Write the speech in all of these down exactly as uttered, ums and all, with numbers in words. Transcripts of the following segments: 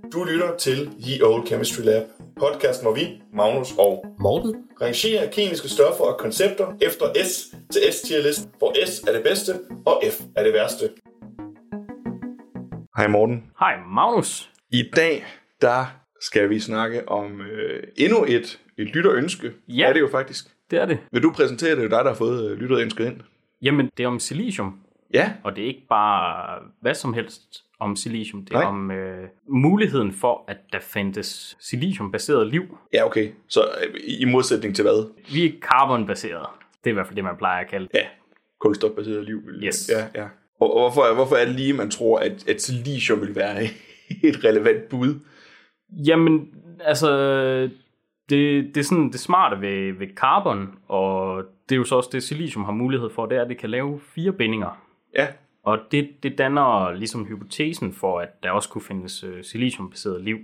Du lytter til Ye Olde Chemistry Lab, podcasten, hvor vi, Magnus og Morten, rangerer kemiske stoffer og koncepter efter S til S-tier-listen, hvor S er det bedste, og F er det værste. Hej Morten. Hej Magnus. I dag, der skal vi snakke om øh, endnu et, et lytterønske. Ja, er det jo faktisk. Det er det. Vil du præsentere det, det er dig, der har fået øh, lytterønsket ind? Jamen, det er om silicium. Ja. Og det er ikke bare hvad som helst om silicium. Det er Nej. om øh, muligheden for, at der findes siliciumbaseret liv. Ja, okay. Så øh, i modsætning til hvad? Vi er carbonbaseret. Det er i hvert fald det, man plejer at kalde det. Ja, kulstofbaseret liv. Yes. Ja, ja. Og, og hvorfor, hvorfor er det lige, man tror, at, at silicium vil være et relevant bud? Jamen, altså, det, det er sådan det smarte ved, ved carbon, og det er jo så også det, silicium har mulighed for, det er, at det kan lave fire bindinger. Ja. Og det, det danner ligesom hypotesen for, at der også kunne findes øh, siliciumbaseret liv.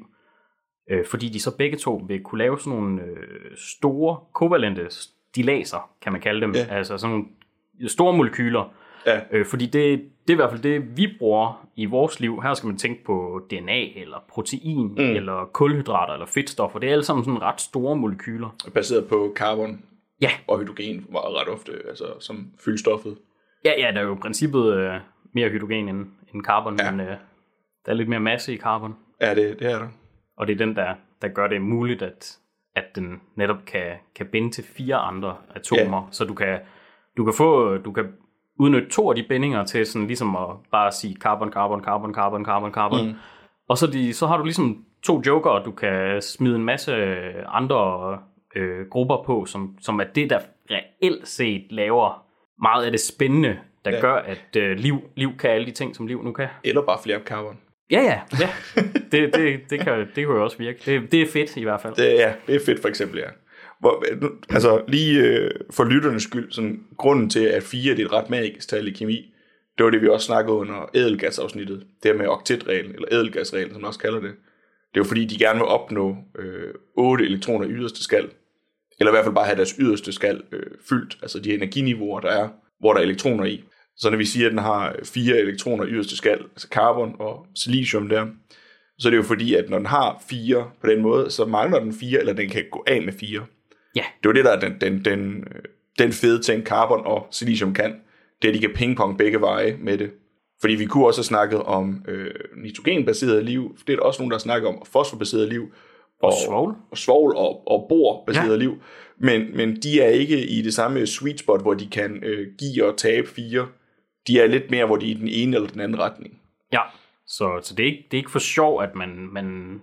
Øh, fordi de så begge to vil kunne lave sådan nogle øh, store kovalente stillaser, kan man kalde dem. Ja. Altså sådan nogle store molekyler. Ja. Øh, fordi det, det er i hvert fald det, vi bruger i vores liv. Her skal man tænke på D N A, eller protein, mm. eller kulhydrater, eller fedtstoffer. Det er alle sammen sådan ret store molekyler. Baseret på carbon ja. og hydrogen var ret ofte altså, som fyldstoffet. Ja, ja, der er jo i princippet øh, mere hydrogen end, end carbon, ja. men øh, der er lidt mere masse i carbon. Ja, det, det er der. Og det er den, der, der gør det muligt, at, at den netop kan, kan binde til fire andre atomer. Ja. Så du kan, du kan få, du kan udnytte to af de bindinger til sådan ligesom at bare sige carbon, carbon, carbon, carbon, carbon, carbon. Mm. Og så, de, så har du ligesom to joker, du kan smide en masse andre øh, grupper på, som, som er det, der reelt set laver meget af det spændende, der ja. gør, at øh, liv, liv kan alle de ting, som liv nu kan. Eller bare flere carbon. Ja, ja. ja. Det, det, det, kan, det kan jo også virke. Det, det er fedt i hvert fald. Det, ja, det er fedt for eksempel, ja. Hvor, altså lige øh, for lytternes skyld, sådan, grunden til, at fire det er et ret magisk tal i kemi, det var det, vi også snakkede under ædelgasafsnittet. Det her med oktetreglen, eller ædelgasreglen, som man også kalder det. Det er jo fordi, de gerne vil opnå øh, otte elektroner i yderste skal. Eller i hvert fald bare have deres yderste skal øh, fyldt, altså de energiniveauer, der er, hvor der er elektroner i. Så når vi siger, at den har fire elektroner i yderste skal, altså carbon og silicium der, så er det jo fordi, at når den har fire på den måde, så mangler den fire, eller den kan gå af med fire. Ja. Det er jo det, der er den, den, den, den fede ting, carbon og silicium kan. Det er, at de kan pingpong begge veje med det. Fordi vi kunne også have snakket om øh, nitrogenbaseret liv, det er der også nogen, der snakker om, fosforbaseret liv, og, og svovl, og, svovl og, og borbaseret ja. liv. Men, men de er ikke i det samme sweet spot, hvor de kan øh, give og tabe fire. De er lidt mere, hvor de er i den ene eller den anden retning. Ja, så, så det, er ikke, det er ikke for sjov, at man, man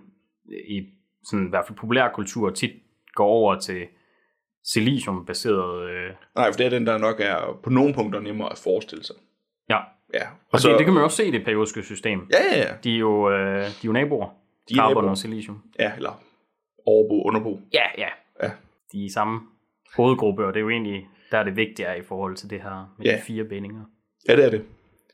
i sådan, i hvert fald populærkultur tit går over til siliciumbaseret. Øh... Nej, for det er den, der nok er på nogle punkter nemmere at forestille sig. Ja, ja. og, og så, det, det kan man også se i det periodiske system. Ja, ja, ja. De er jo, øh, de er jo naboer, de carbon naboer. Og silicium. Ja, eller overbo, underbo. Ja, ja, ja. De er i samme hovedgruppe, og det er jo egentlig, der er det vigtige i forhold til det her med ja. de fire bindinger. Ja, det er det.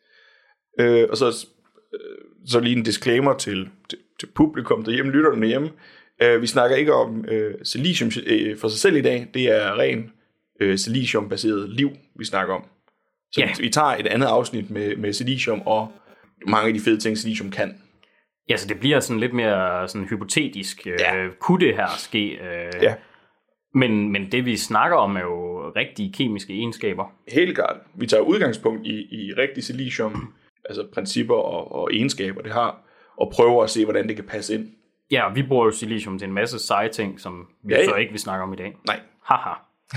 Øh, og så, øh, så lige en disclaimer til, til, til publikum derhjemme, lytterne hjemme. Øh, vi snakker ikke om øh, silicium øh, for sig selv i dag. Det er ren øh, siliciumbaseret liv, vi snakker om. Så ja. vi, vi tager et andet afsnit med, med silicium og mange af de fede ting, silicium kan. Ja, så det bliver sådan lidt mere sådan hypotetisk. Øh, ja. Kunne det her ske? Øh, ja. Men, men det vi snakker om er jo rigtige kemiske egenskaber. Helt klart. Vi tager udgangspunkt i, i rigtig silicium, altså principper og, og egenskaber, det har, og prøver at se, hvordan det kan passe ind. Ja, vi bruger jo silicium til en masse seje ting, som vi ja, ja. så ikke vil snakke om i dag. Nej. Haha.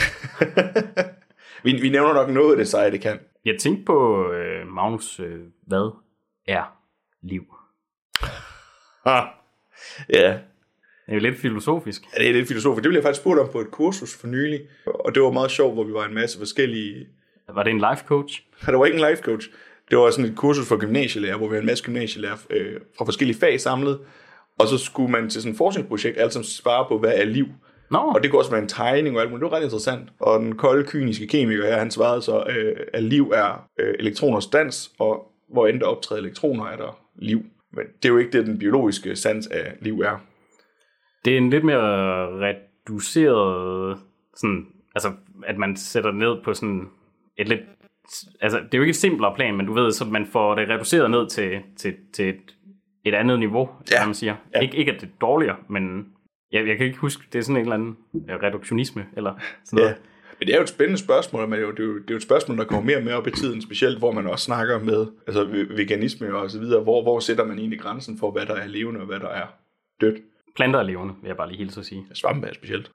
vi, vi nævner nok noget af det seje, det kan. Jeg tænkte på, øh, Magnus, øh, hvad er liv? Ah. Ja. Det er jo lidt filosofisk. Ja, det er lidt filosofisk. Det blev jeg faktisk spurgt om på et kursus for nylig, og det var meget sjovt, hvor vi var en masse forskellige... Var det en life coach? Ja, det var ikke en life coach. Det var sådan et kursus for gymnasielærer, hvor vi havde en masse gymnasielærer øh, fra forskellige fag samlet, og så skulle man til sådan et forskningsprojekt alle sammen svare på, hvad er liv? Nå. Og det kunne også være en tegning og alt muligt. Det var ret interessant. Og den kolde, kyniske kemiker her, han svarede så, øh, at liv er øh, elektroners dans, og hvor end der optræder elektroner, er der liv. Men det er jo ikke det, den biologiske sans af liv er. Det er en lidt mere reduceret, sådan, altså at man sætter ned på sådan et lidt, altså det er jo ikke et simplere plan, men du ved, så man får det reduceret ned til, til, til et et andet niveau, ja. som man siger. Ja. Ik- ikke at det er dårligere, men jeg, jeg kan ikke huske, det er sådan en eller anden reduktionisme, eller sådan noget. Ja. Men det er jo et spændende spørgsmål, men det er jo, det er jo, det er jo et spørgsmål, der kommer mere og mere op i tiden, specielt hvor man også snakker med altså veganisme og så videre. Hvor, hvor sætter man egentlig grænsen for, hvad der er levende og hvad der er dødt? Planter er levende, vil jeg bare lige hilse at sige. Svampe er specielt.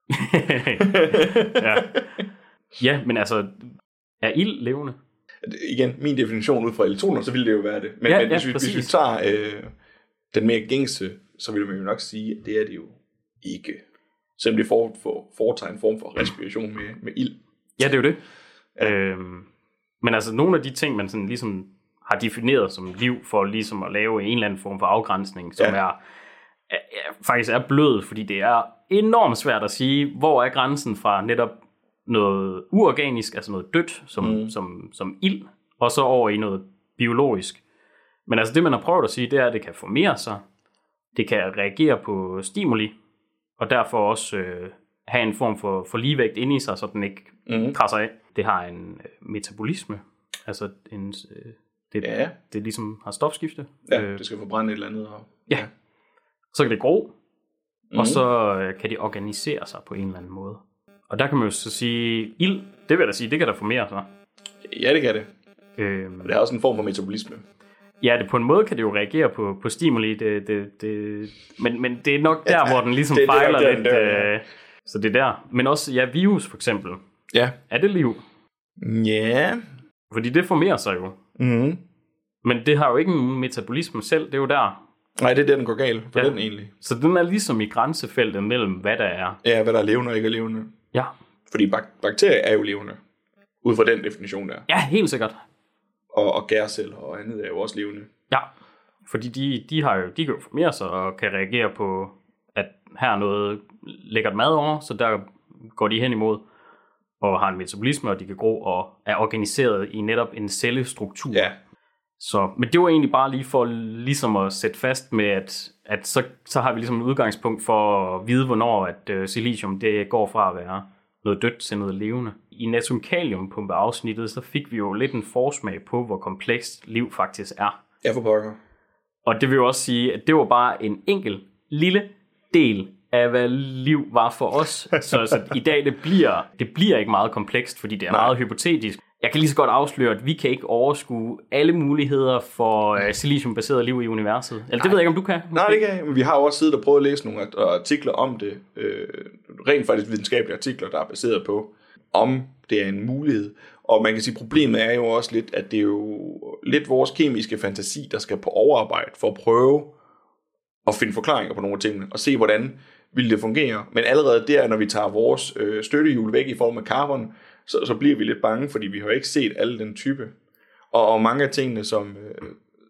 ja. ja, men altså, er ild levende? Igen, min definition ud fra elektroner, så ville det jo være det. Men, ja, men ja, hvis, vi, hvis vi tager øh, den mere gængse, så vil man jo nok sige, at det er det jo ikke. Selvom det for, for, foretager en form for respiration med, med ild. Ja, det er jo det. Ja. Øhm, men altså, nogle af de ting, man sådan ligesom har defineret som liv, for ligesom at lave en eller anden form for afgrænsning, som ja. er, er, er faktisk er blød, fordi det er enormt svært at sige, hvor er grænsen fra netop noget uorganisk, altså noget dødt, som, mm. som, som ild, og så over i noget biologisk. Men altså det, man har prøvet at sige, det er, at det kan formere sig, det kan reagere på stimuli, og derfor også øh, have en form for, for ligevægt inde i sig, så den ikke mm. krasser af. Det har en øh, metabolisme, altså en, øh, det, ja. det ligesom har stofskifte. Ja, øh, det skal forbrænde et eller andet. Og, ja. ja, så kan det gro, mm. og så øh, kan det organisere sig på en eller anden måde. Og der kan man jo så sige, ild, det vil jeg da sige, det kan da formere sig. Ja, det kan det. Øhm, det er også en form for metabolisme. Ja, det, på en måde kan det jo reagere på, på stimuli, det, det, det, men, men det er nok der, ja, hvor den ligesom det, fejler det lidt. Der, ja. øh, så det er der. Men også, ja, virus for eksempel. Ja. Er det liv? Ja. Fordi det formerer sig jo. Mm. Men det har jo ikke en metabolisme selv, det er jo der. Nej, det er der, den går galt for ja. den egentlig. Så den er ligesom i grænsefeltet mellem, hvad der er. Ja, hvad der er levende og ikke er levende. Ja. Fordi bak- bakterier er jo levende. Ud fra den definition der. Ja, helt sikkert. Og, og gærceller og andet er jo også levende. Ja, fordi de, de, har jo, de kan jo formere sig og kan reagere på, at her er noget lækkert mad over, så der går de hen imod og har en metabolisme, og de kan gro og er organiseret i netop en cellestruktur. Ja. Så, men det var egentlig bare lige for ligesom at sætte fast med, at, at så, så har vi ligesom et udgangspunkt for at vide, hvornår at uh, silicium det går fra at være noget dødt til noget levende. I natriumkaliumpumpeafsnittet, så fik vi jo lidt en forsmag på, hvor komplekst liv faktisk er. Ja, for pokker. Og det vil jo også sige, at det var bare en enkelt lille del af, hvad liv var for os. Så, så i dag, det bliver, det bliver ikke meget komplekst, fordi det er Nej. meget hypotetisk. Jeg kan lige så godt afsløre, at vi kan ikke overskue alle muligheder for uh, siliciumbaseret liv i universet. Eller Nej. det ved jeg ikke, om du kan. Måske? Nej, det kan jeg. Men vi har jo også siddet og prøvet at læse nogle artikler om det. Øh, rent faktisk videnskabelige artikler, der er baseret på, om det er en mulighed. Og man kan sige, at problemet er jo også lidt, at det er jo lidt vores kemiske fantasi, der skal på overarbejde for at prøve at finde forklaringer på nogle af tingene, og se, hvordan vil det fungere. Men allerede der, når vi tager vores øh, støttehjul væk i form af carbon, så, så bliver vi lidt bange, fordi vi har ikke set alle den type. Og, og mange af tingene, som, øh,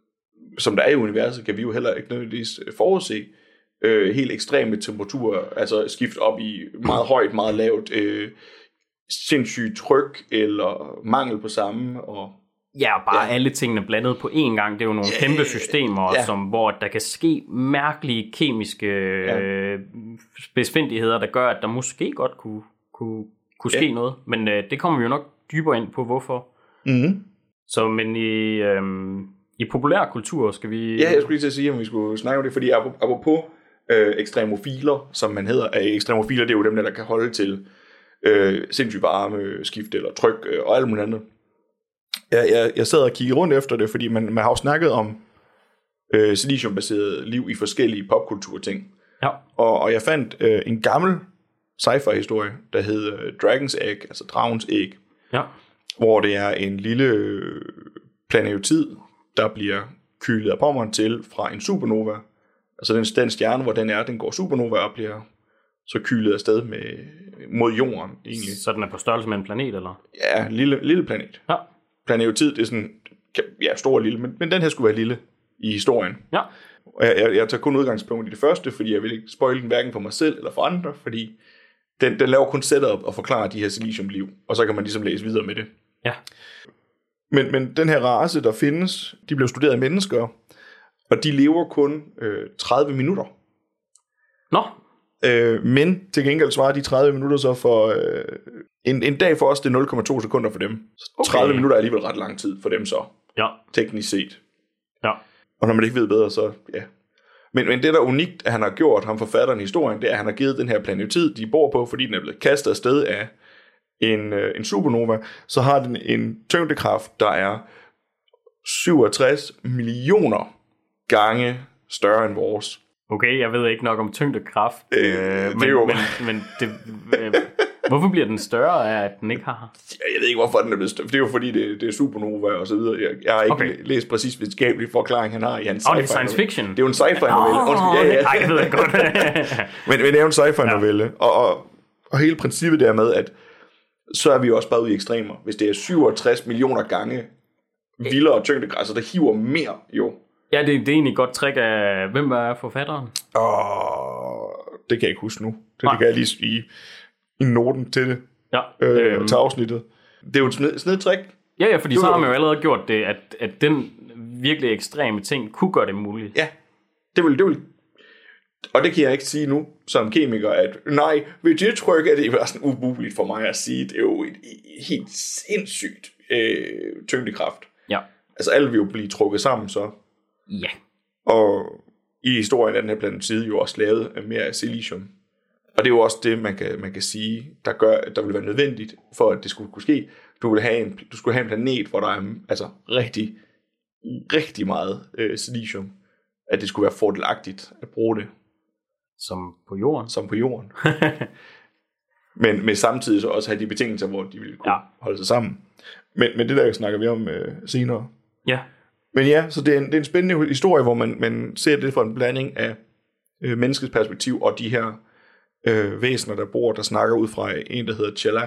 som der er i universet, kan vi jo heller ikke nødvendigvis forudse. Øh, helt ekstreme temperaturer, altså skift op i meget højt, meget lavt, øh, sindssygt tryk, eller mangel på samme, og Ja, bare ja. alle tingene blandet på én gang. Det er jo nogle ja, kæmpe systemer, ja. som, hvor der kan ske mærkelige kemiske ja. øh, spidsfindigheder, der gør, at der måske godt kunne, kunne, kunne ske ja. noget. Men øh, det kommer vi jo nok dybere ind på, hvorfor. Mm-hmm. Så, men i, øh, i populærkultur skal vi... Ja, jeg skulle lige til at sige, om vi skulle snakke om det, fordi apropos øh, ekstremofiler, som man hedder, øh, ekstremofiler, det er jo dem, der kan holde til øh, sindssygt varme, skift eller tryk øh, og alt muligt andet. Jeg, jeg, jeg sad og kiggede rundt efter det, fordi man, man har jo snakket om øh, siliciumbaseret liv i forskellige popkulturting. Ja. Og, og jeg fandt øh, en gammel sci-fi-historie, der hedder Dragon's Egg, altså dragens æg. Ja. Hvor det er en lille øh, planetid, der bliver kylet af pommeren til fra en supernova. Altså den, den stjerne, hvor den er, den går supernova og bliver så kylet afsted med, mod jorden egentlig. Så den er på størrelse med en planet, eller? Ja, lille, lille planet. Ja. Planetid, det er sådan, ja, stor og lille, men, men den her skulle være lille i historien. Ja. Og jeg, jeg, jeg tager kun udgangspunkt i det første, fordi jeg vil ikke spoile den hverken for mig selv eller for andre, fordi den, den laver kun setup og forklarer de her siliciumliv, og så kan man ligesom læse videre med det. Ja. Men, men den her race, der findes, de blev studeret af mennesker, og de lever kun øh, tredive minutter. Nå. Øh, men til gengæld svarer de tredive minutter så for... Øh, en, en dag for os, det er nul komma to sekunder for dem. Så tredive okay. minutter er alligevel ret lang tid for dem så. Ja. Teknisk set. Ja. Og når man ikke ved bedre, så ja. Men, men det, der er unikt, at han har gjort, ham forfatteren i historien, det er, at han har givet den her planetid, de bor på, fordi den er blevet kastet afsted af en, øh, en supernova, så har den en tyngdekraft, der er syvogtres millioner gange større end vores. Okay, jeg ved ikke nok om tyngdekraft, øh, det men, jo... men, men det, øh, hvorfor bliver den større af, at den ikke har? Jeg ved ikke, hvorfor den er blevet større. Det er jo fordi, det, det er supernova og så videre. Jeg, jeg har ikke okay. læst præcis videnskabelig forklaring, han har i hans sci-fi. Oh, det er science fiction? Det er jo en sci-fi-novelle. Oh, ja, ja. Ej, det ved jeg godt. men, men det er jo en sci-fi-novelle. Ja. Og, og, og hele princippet der med, at så er vi jo også bare ude i ekstremer. Hvis det er syvogtres millioner gange vildere tyngdegrad, så der hiver mere jo. Ja, det, det er egentlig et godt trick af, hvem er forfatteren? Åh, det kan jeg ikke huske nu. Det, det kan jeg lige sige i noten til det. Ja. Øh, øhm. Til afsnittet. Det er jo et sned, snedtrik. Ja, ja, fordi så har man jo allerede gjort det, at, at den virkelig ekstreme ting kunne gøre det muligt. Ja, det vil, det vil. Og det kan jeg ikke sige nu som kemiker, at nej, ved det tryk er det i hvert fald umuligt for mig at sige. Det er jo et, et helt sindssygt øh, tyngdekraft. Ja. Altså alt vil jo blive trukket sammen så. Ja. Og i historien er den her planetide jo også lavet af mere af silicium. Og det er jo også det, man kan, man kan sige, der gør, at der vil være nødvendigt, for at det skulle kunne ske. Du, vil have en, du skulle have en planet, hvor der er altså, rigtig, rigtig meget øh, silicium. At det skulle være fordelagtigt at bruge det. Som på jorden? Som på jorden. men, men samtidig så også have de betingelser, hvor de ville kunne ja. holde sig sammen. Men, men det der snakker vi om øh, senere. Ja. Men ja, så det er en, det er en spændende historie, hvor man, man ser det fra en blanding af øh, menneskets perspektiv og de her øh, væsener, der bor, der snakker ud fra en, der hedder Chella,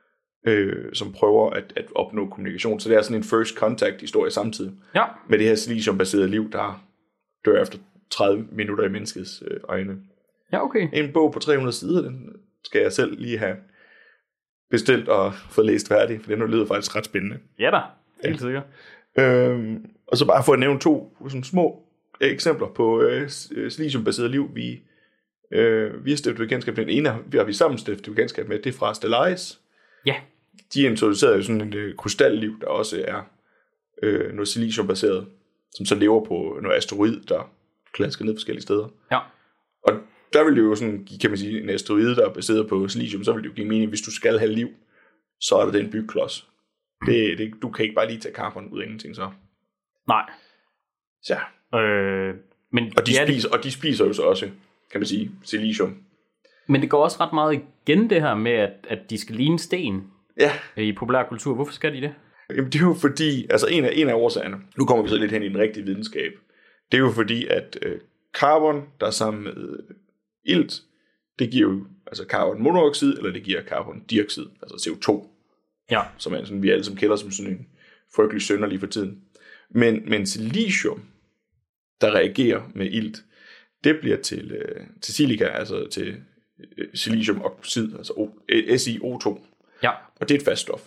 øh, som prøver at, at opnå kommunikation. Så det er sådan en first contact historie samtidig. Ja. Med det her siliciumbaserede liv, der dør efter tredive minutter i menneskets øh, øjne. Ja, okay. En bog på tre hundrede sider, den skal jeg selv lige have bestilt og fået læst færdig, for den lyder faktisk ret spændende. Ja da, helt sikkert. Øhm, og så bare for at nævne to sådan små eksempler på øh, siliciumbaseret liv, vi, øh, vi har stiftet bekendtskab med. Den ene vi har vi sammen stiftet bekendtskab med, det er fra Stellaris. Ja. De introducerede jo sådan en øh, krystalliv, der også er øh, noget siliciumbaseret, som så lever på noget asteroid, der klasker ned forskellige steder. Ja. Og der vil det jo sådan, kan man sige, en asteroid, der er baseret på silicium, så vil det jo give mening, hvis du skal have liv, så er der den bygklods. Det, det, du kan ikke bare lige tage carbon ud af ingenting så. Nej. Så. Øh, men og, de ja, spiser, og de spiser jo så også, kan man sige, silicium. Men det går også ret meget igen det her med, at, at de skal ligne sten ja. i populærkultur. Hvorfor skal de det? Jamen det er jo fordi, altså en af, en af årsagerne, nu kommer vi så lidt hen i den rigtige videnskab, det er jo fordi, at øh, carbon, der er sammen med øh, ilt, det giver jo altså carbonmonoxid, eller det giver carbondioxid, altså C O to. Ja. Som er sådan, vi alle som kender som sådan en frygtelig sønder lige for tiden. Men, men silicium, der reagerer med ilt, det bliver til, øh, til silica, altså til øh, siliciumoxid, altså o, øh, S i O to. Ja. Og det er et fast stof.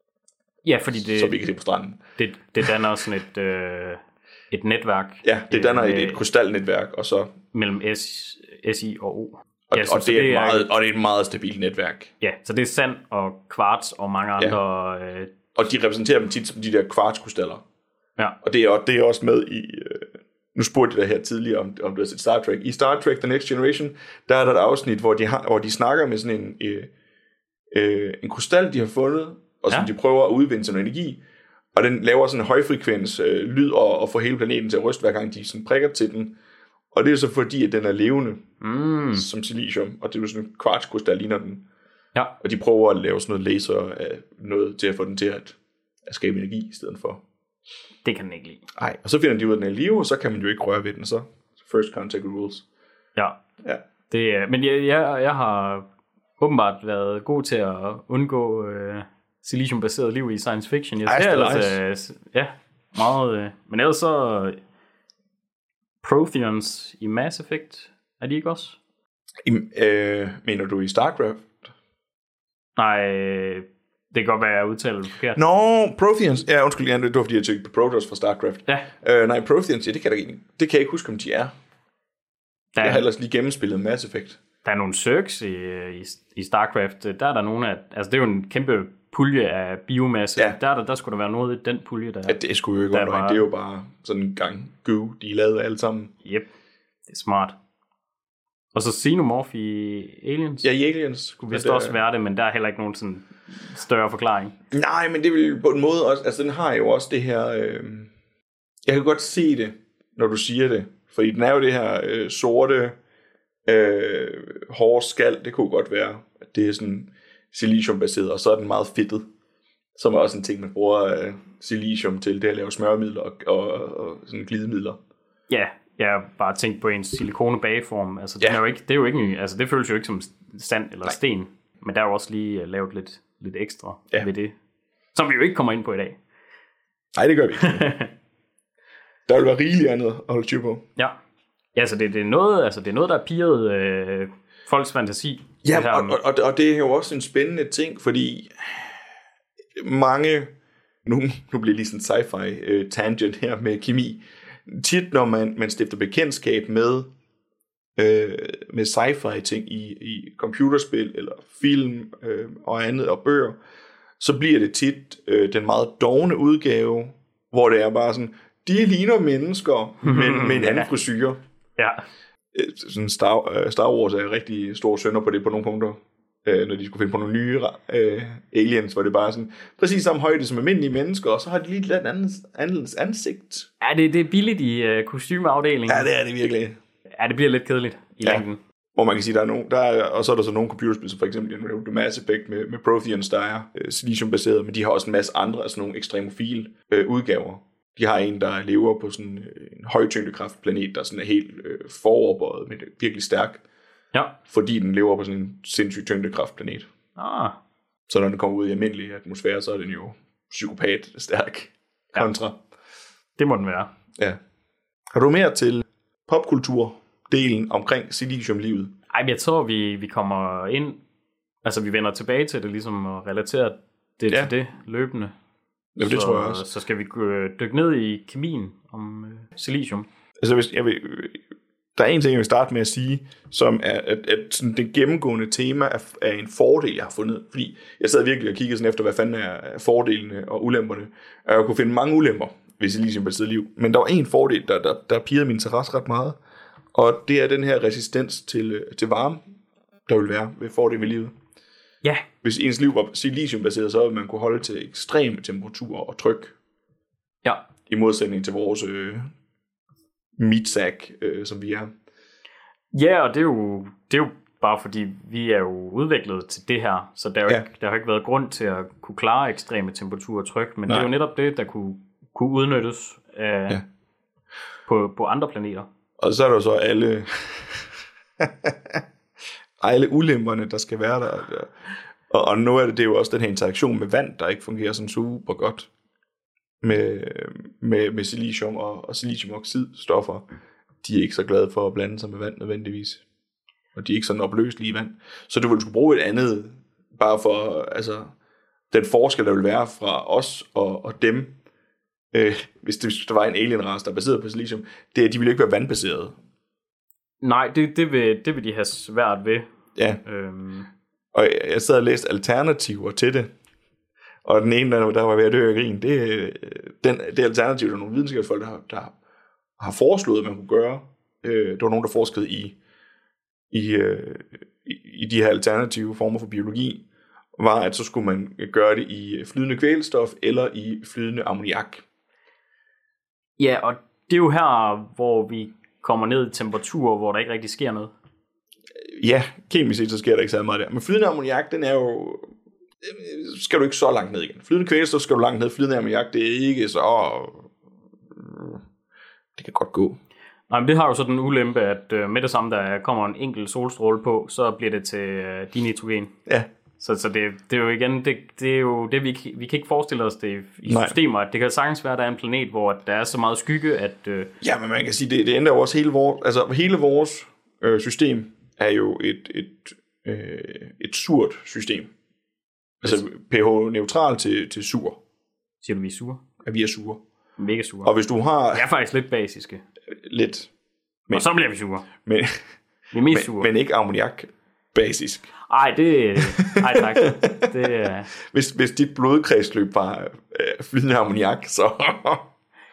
Ja, fordi det, som vi kan se på stranden. Det, det danner sådan et, øh, et netværk. Ja, det danner et, et krystalnetværk, og så mellem S, S I og O. Og, ja, og, det er et meget, og det er et meget stabilt netværk. Ja, så det er sand og kvarts og mange andre. Ja. Øh... Og de repræsenterer dem tit som de der kvartskrystaller. Ja. Og det er, det er også med i... Øh, nu spurgte jeg dig her tidligere, om, om du har set Star Trek. I Star Trek The Next Generation, der er der et afsnit, hvor de, har, hvor de snakker med sådan en, øh, øh, en krystal, de har fundet, og som ja. de prøver at udvinde sådan energi. Og den laver sådan en højfrekvens øh, lyd og, og får hele planeten til at ryste, hver gang de sådan prikker til den. Og det er så fordi, at den er levende, mm. som silicium, og det er sådan en kvartskrystal, ligner den. Ja. Og de prøver at lave sådan noget laser af noget til at få den til at, at skabe energi i stedet for. Det kan den ikke lide. Nej, og så finder de ud af, at den er live, og så kan man jo ikke røre ved den, så first contact rules. Ja, ja. Det, men jeg, jeg, jeg har åbenbart været god til at undgå øh, siliciumbaseret liv i science fiction. Jeg ser ellers, øh, ja, meget, øh, men ellers så Protheans i Mass Effect, er de ikke også? I, øh, mener du i StarCraft? Nej, det kan godt være, at jeg udtaler det forkert. Nå, no, Protheans. Ja, undskyld, det var fordi, jeg tænkte på Protoss fra StarCraft. Ja. Øh, nej, Protheans, ja, det kan, der, det kan jeg ikke huske, om de er. Der er jeg har ellers lige gennemspillet Mass Effect. Der er nogle Zergs i, i, i StarCraft. Der er der nogle af... Altså, det er jo en kæmpe pulje af biomasse. Ja. Der, der, der skulle der være noget i den pulje, der... Ja, det skulle jo ikke være. Var... Det er jo bare sådan en gang goo, de er lavet alle sammen. Yep. Det er smart. Og så Xenomorph i Aliens? Ja, i Aliens. Skulle vist også være det, men der er heller ikke nogen sådan større forklaring. Nej, men det vil på en måde også... Altså, den har jo også det her... Øh, jeg kan godt se det, når du siger det. Fordi den er jo det her øh, sorte, øh, hårde skal. Det kunne godt være, at det er sådan siliciumbaseret, og så er den meget fedtet. Som er også en ting, man bruger øh, silicium til, det at lave smørmidler og, og, og sådan glidemidler. Ja, jeg har bare tænkt på en silikonebageform. Altså, ja. den er jo ikke, det er jo ikke, altså, det føles jo ikke som sand eller Nej. sten. Men der er jo også lige uh, lavet lidt, lidt ekstra ja. ved det. Som vi jo ikke kommer ind på i dag. Nej, det gør vi ikke. Der vil være rigeligt andet at holde styr på. Ja, ja så det, det, er noget, altså, det er noget, der er pirret øh, folks fantasi. Ja, det og, og, og det er jo også en spændende ting, fordi mange, nu, nu bliver lige sådan en sci-fi uh, tangent her med kemi, tit når man, man stifter bekendtskab med, øh, med sci-fi ting i, i computerspil eller film øh, og andet og bøger, så bliver det tit øh, den meget dovne udgave, hvor det er bare sådan, de ligner mennesker, men med en anden frisyre. Ja. Sådan Star, Star Wars er rigtig store sønder på det på nogle punkter. Når de skulle finde på nogle nye uh, aliens, hvor det bare sådan, præcis samme højde som almindelige mennesker, og så har de lige et lidt andet, andet ansigt. Ja, det, det er billigt i uh, kostymeafdelingen. Ja, det er det virkelig. Ja, det bliver lidt kedeligt i ja. længden. Hvor man kan sige, der er nogen, der er, og så er der så nogle computerspil, som for eksempel The Mass Effect med, med Protheans, der er uh, silicium-baseret, men de har også en masse andre, altså nogle ekstremofile uh, udgaver. De har en, der lever på sådan en højtyngdekraftplanet, der sådan er helt uh, foroverbøjet, men virkelig stærk. Ja. Fordi den lever på sådan en sindssyg tyngdekraftplanet. Ah. Så når den kommer ud i almindelig atmosfære, så er den jo psykopat stærk kontra. Ja. Det må den være. Ja. Har du mere til popkulturdelen omkring siliciumlivet? Ej, men jeg tror, vi, vi kommer ind, altså vi vender tilbage til det, ligesom at relatere det ja. til det løbende. Jamen, det så, tror jeg også. Så skal vi dykke ned i kemien om øh, silicium. Altså, hvis jeg vil... Der er en ting, jeg vil starte med at sige, som er, at, at sådan det gennemgående tema er, er en fordel, jeg har fundet. Fordi jeg sad virkelig og kiggede sådan efter, hvad fanden er fordelene og ulemperne. Og jeg kunne finde mange ulemper ved siliciumbaseret liv. Men der var en fordel, der, der, der pirrede min interesse ret meget. Og det er den her resistens til, til varme, der vil være ved fordelen ved livet. Ja. Hvis ens liv var siliciumbaseret, så ville man kunne holde til ekstreme temperaturer og tryk. Ja. I modsætning til vores... Øh, meatsack, øh, som vi er. Ja, og det er, jo, det er jo bare fordi, vi er jo udviklet til det her, så der, er jo ja. ikke, der har ikke været grund til at kunne klare ekstreme temperaturer og tryk, men Nej. det er jo netop det, der kunne, kunne udnyttes af, ja. på, på andre planeter. Og så er der jo så alle alle ulemperne, der skal være der. Og, og nu er det, det er jo også den her interaktion med vand, der ikke fungerer sådan super godt. Med, med, med silicium og, og siliciumoxidstoffer, de er ikke så glade for at blande sig med vand nødvendigvis. Og de er ikke sådan opløselige i vand. Så du ville skulle bruge et andet, bare for altså, den forskel, der vil være fra os og, og dem, øh, hvis, det, hvis der var en alienrace, der er baseret på silicium, det er, de ville ikke være vandbaserede. Nej, det, det, vil, det vil de have svært ved. Ja. Øhm. Og jeg, jeg sad og læste alternativer til det. Og den ene, der, der var ved at dø af grin, det, den, det alternativ, der er nogle videnskabsfolk, der, der har foreslået, at man kunne gøre. Øh, der var nogen, der forskede i, i, øh, i de her alternative former for biologi, var, at så skulle man gøre det i flydende kvælstof eller i flydende ammoniak. Ja, og det er jo her, hvor vi kommer ned i temperaturer, hvor der ikke rigtig sker noget. Ja, kemisk set, så sker der ikke så meget der. Men flydende ammoniak, den er jo... skal du ikke så langt ned igen. Flydende kvælstof skal du langt ned. Flydende ammoniak, det er ikke så... Det kan godt gå. Nej, men det har jo så den ulempe, at med det samme, der kommer en enkelt solstråle på, så bliver det til dinitrogen. Ja. Så, så det, det er jo igen, det, det er jo det, vi, vi kan ikke forestille os det i Nej. systemer. Det kan sagtens være, at der er en planet, hvor der er så meget skygge, at... Øh... Ja, men man kan sige, det, det ændrer jo også hele vores... Altså, hele vores øh, system er jo et, et, øh, et surt system. Altså pH-neutral til, til sur. Siger du, vi er sure? Ja, vi er sure. Mega sure. Og hvis du har... Jeg er faktisk lidt basiske. Lidt. Men, og så bliver vi sure. Men, vi er mest men, sure. Men ikke ammoniak basisk. Ej, det... Ej, tak. Det, hvis, hvis dit blodkredsløb var øh, flydende ammoniak, så...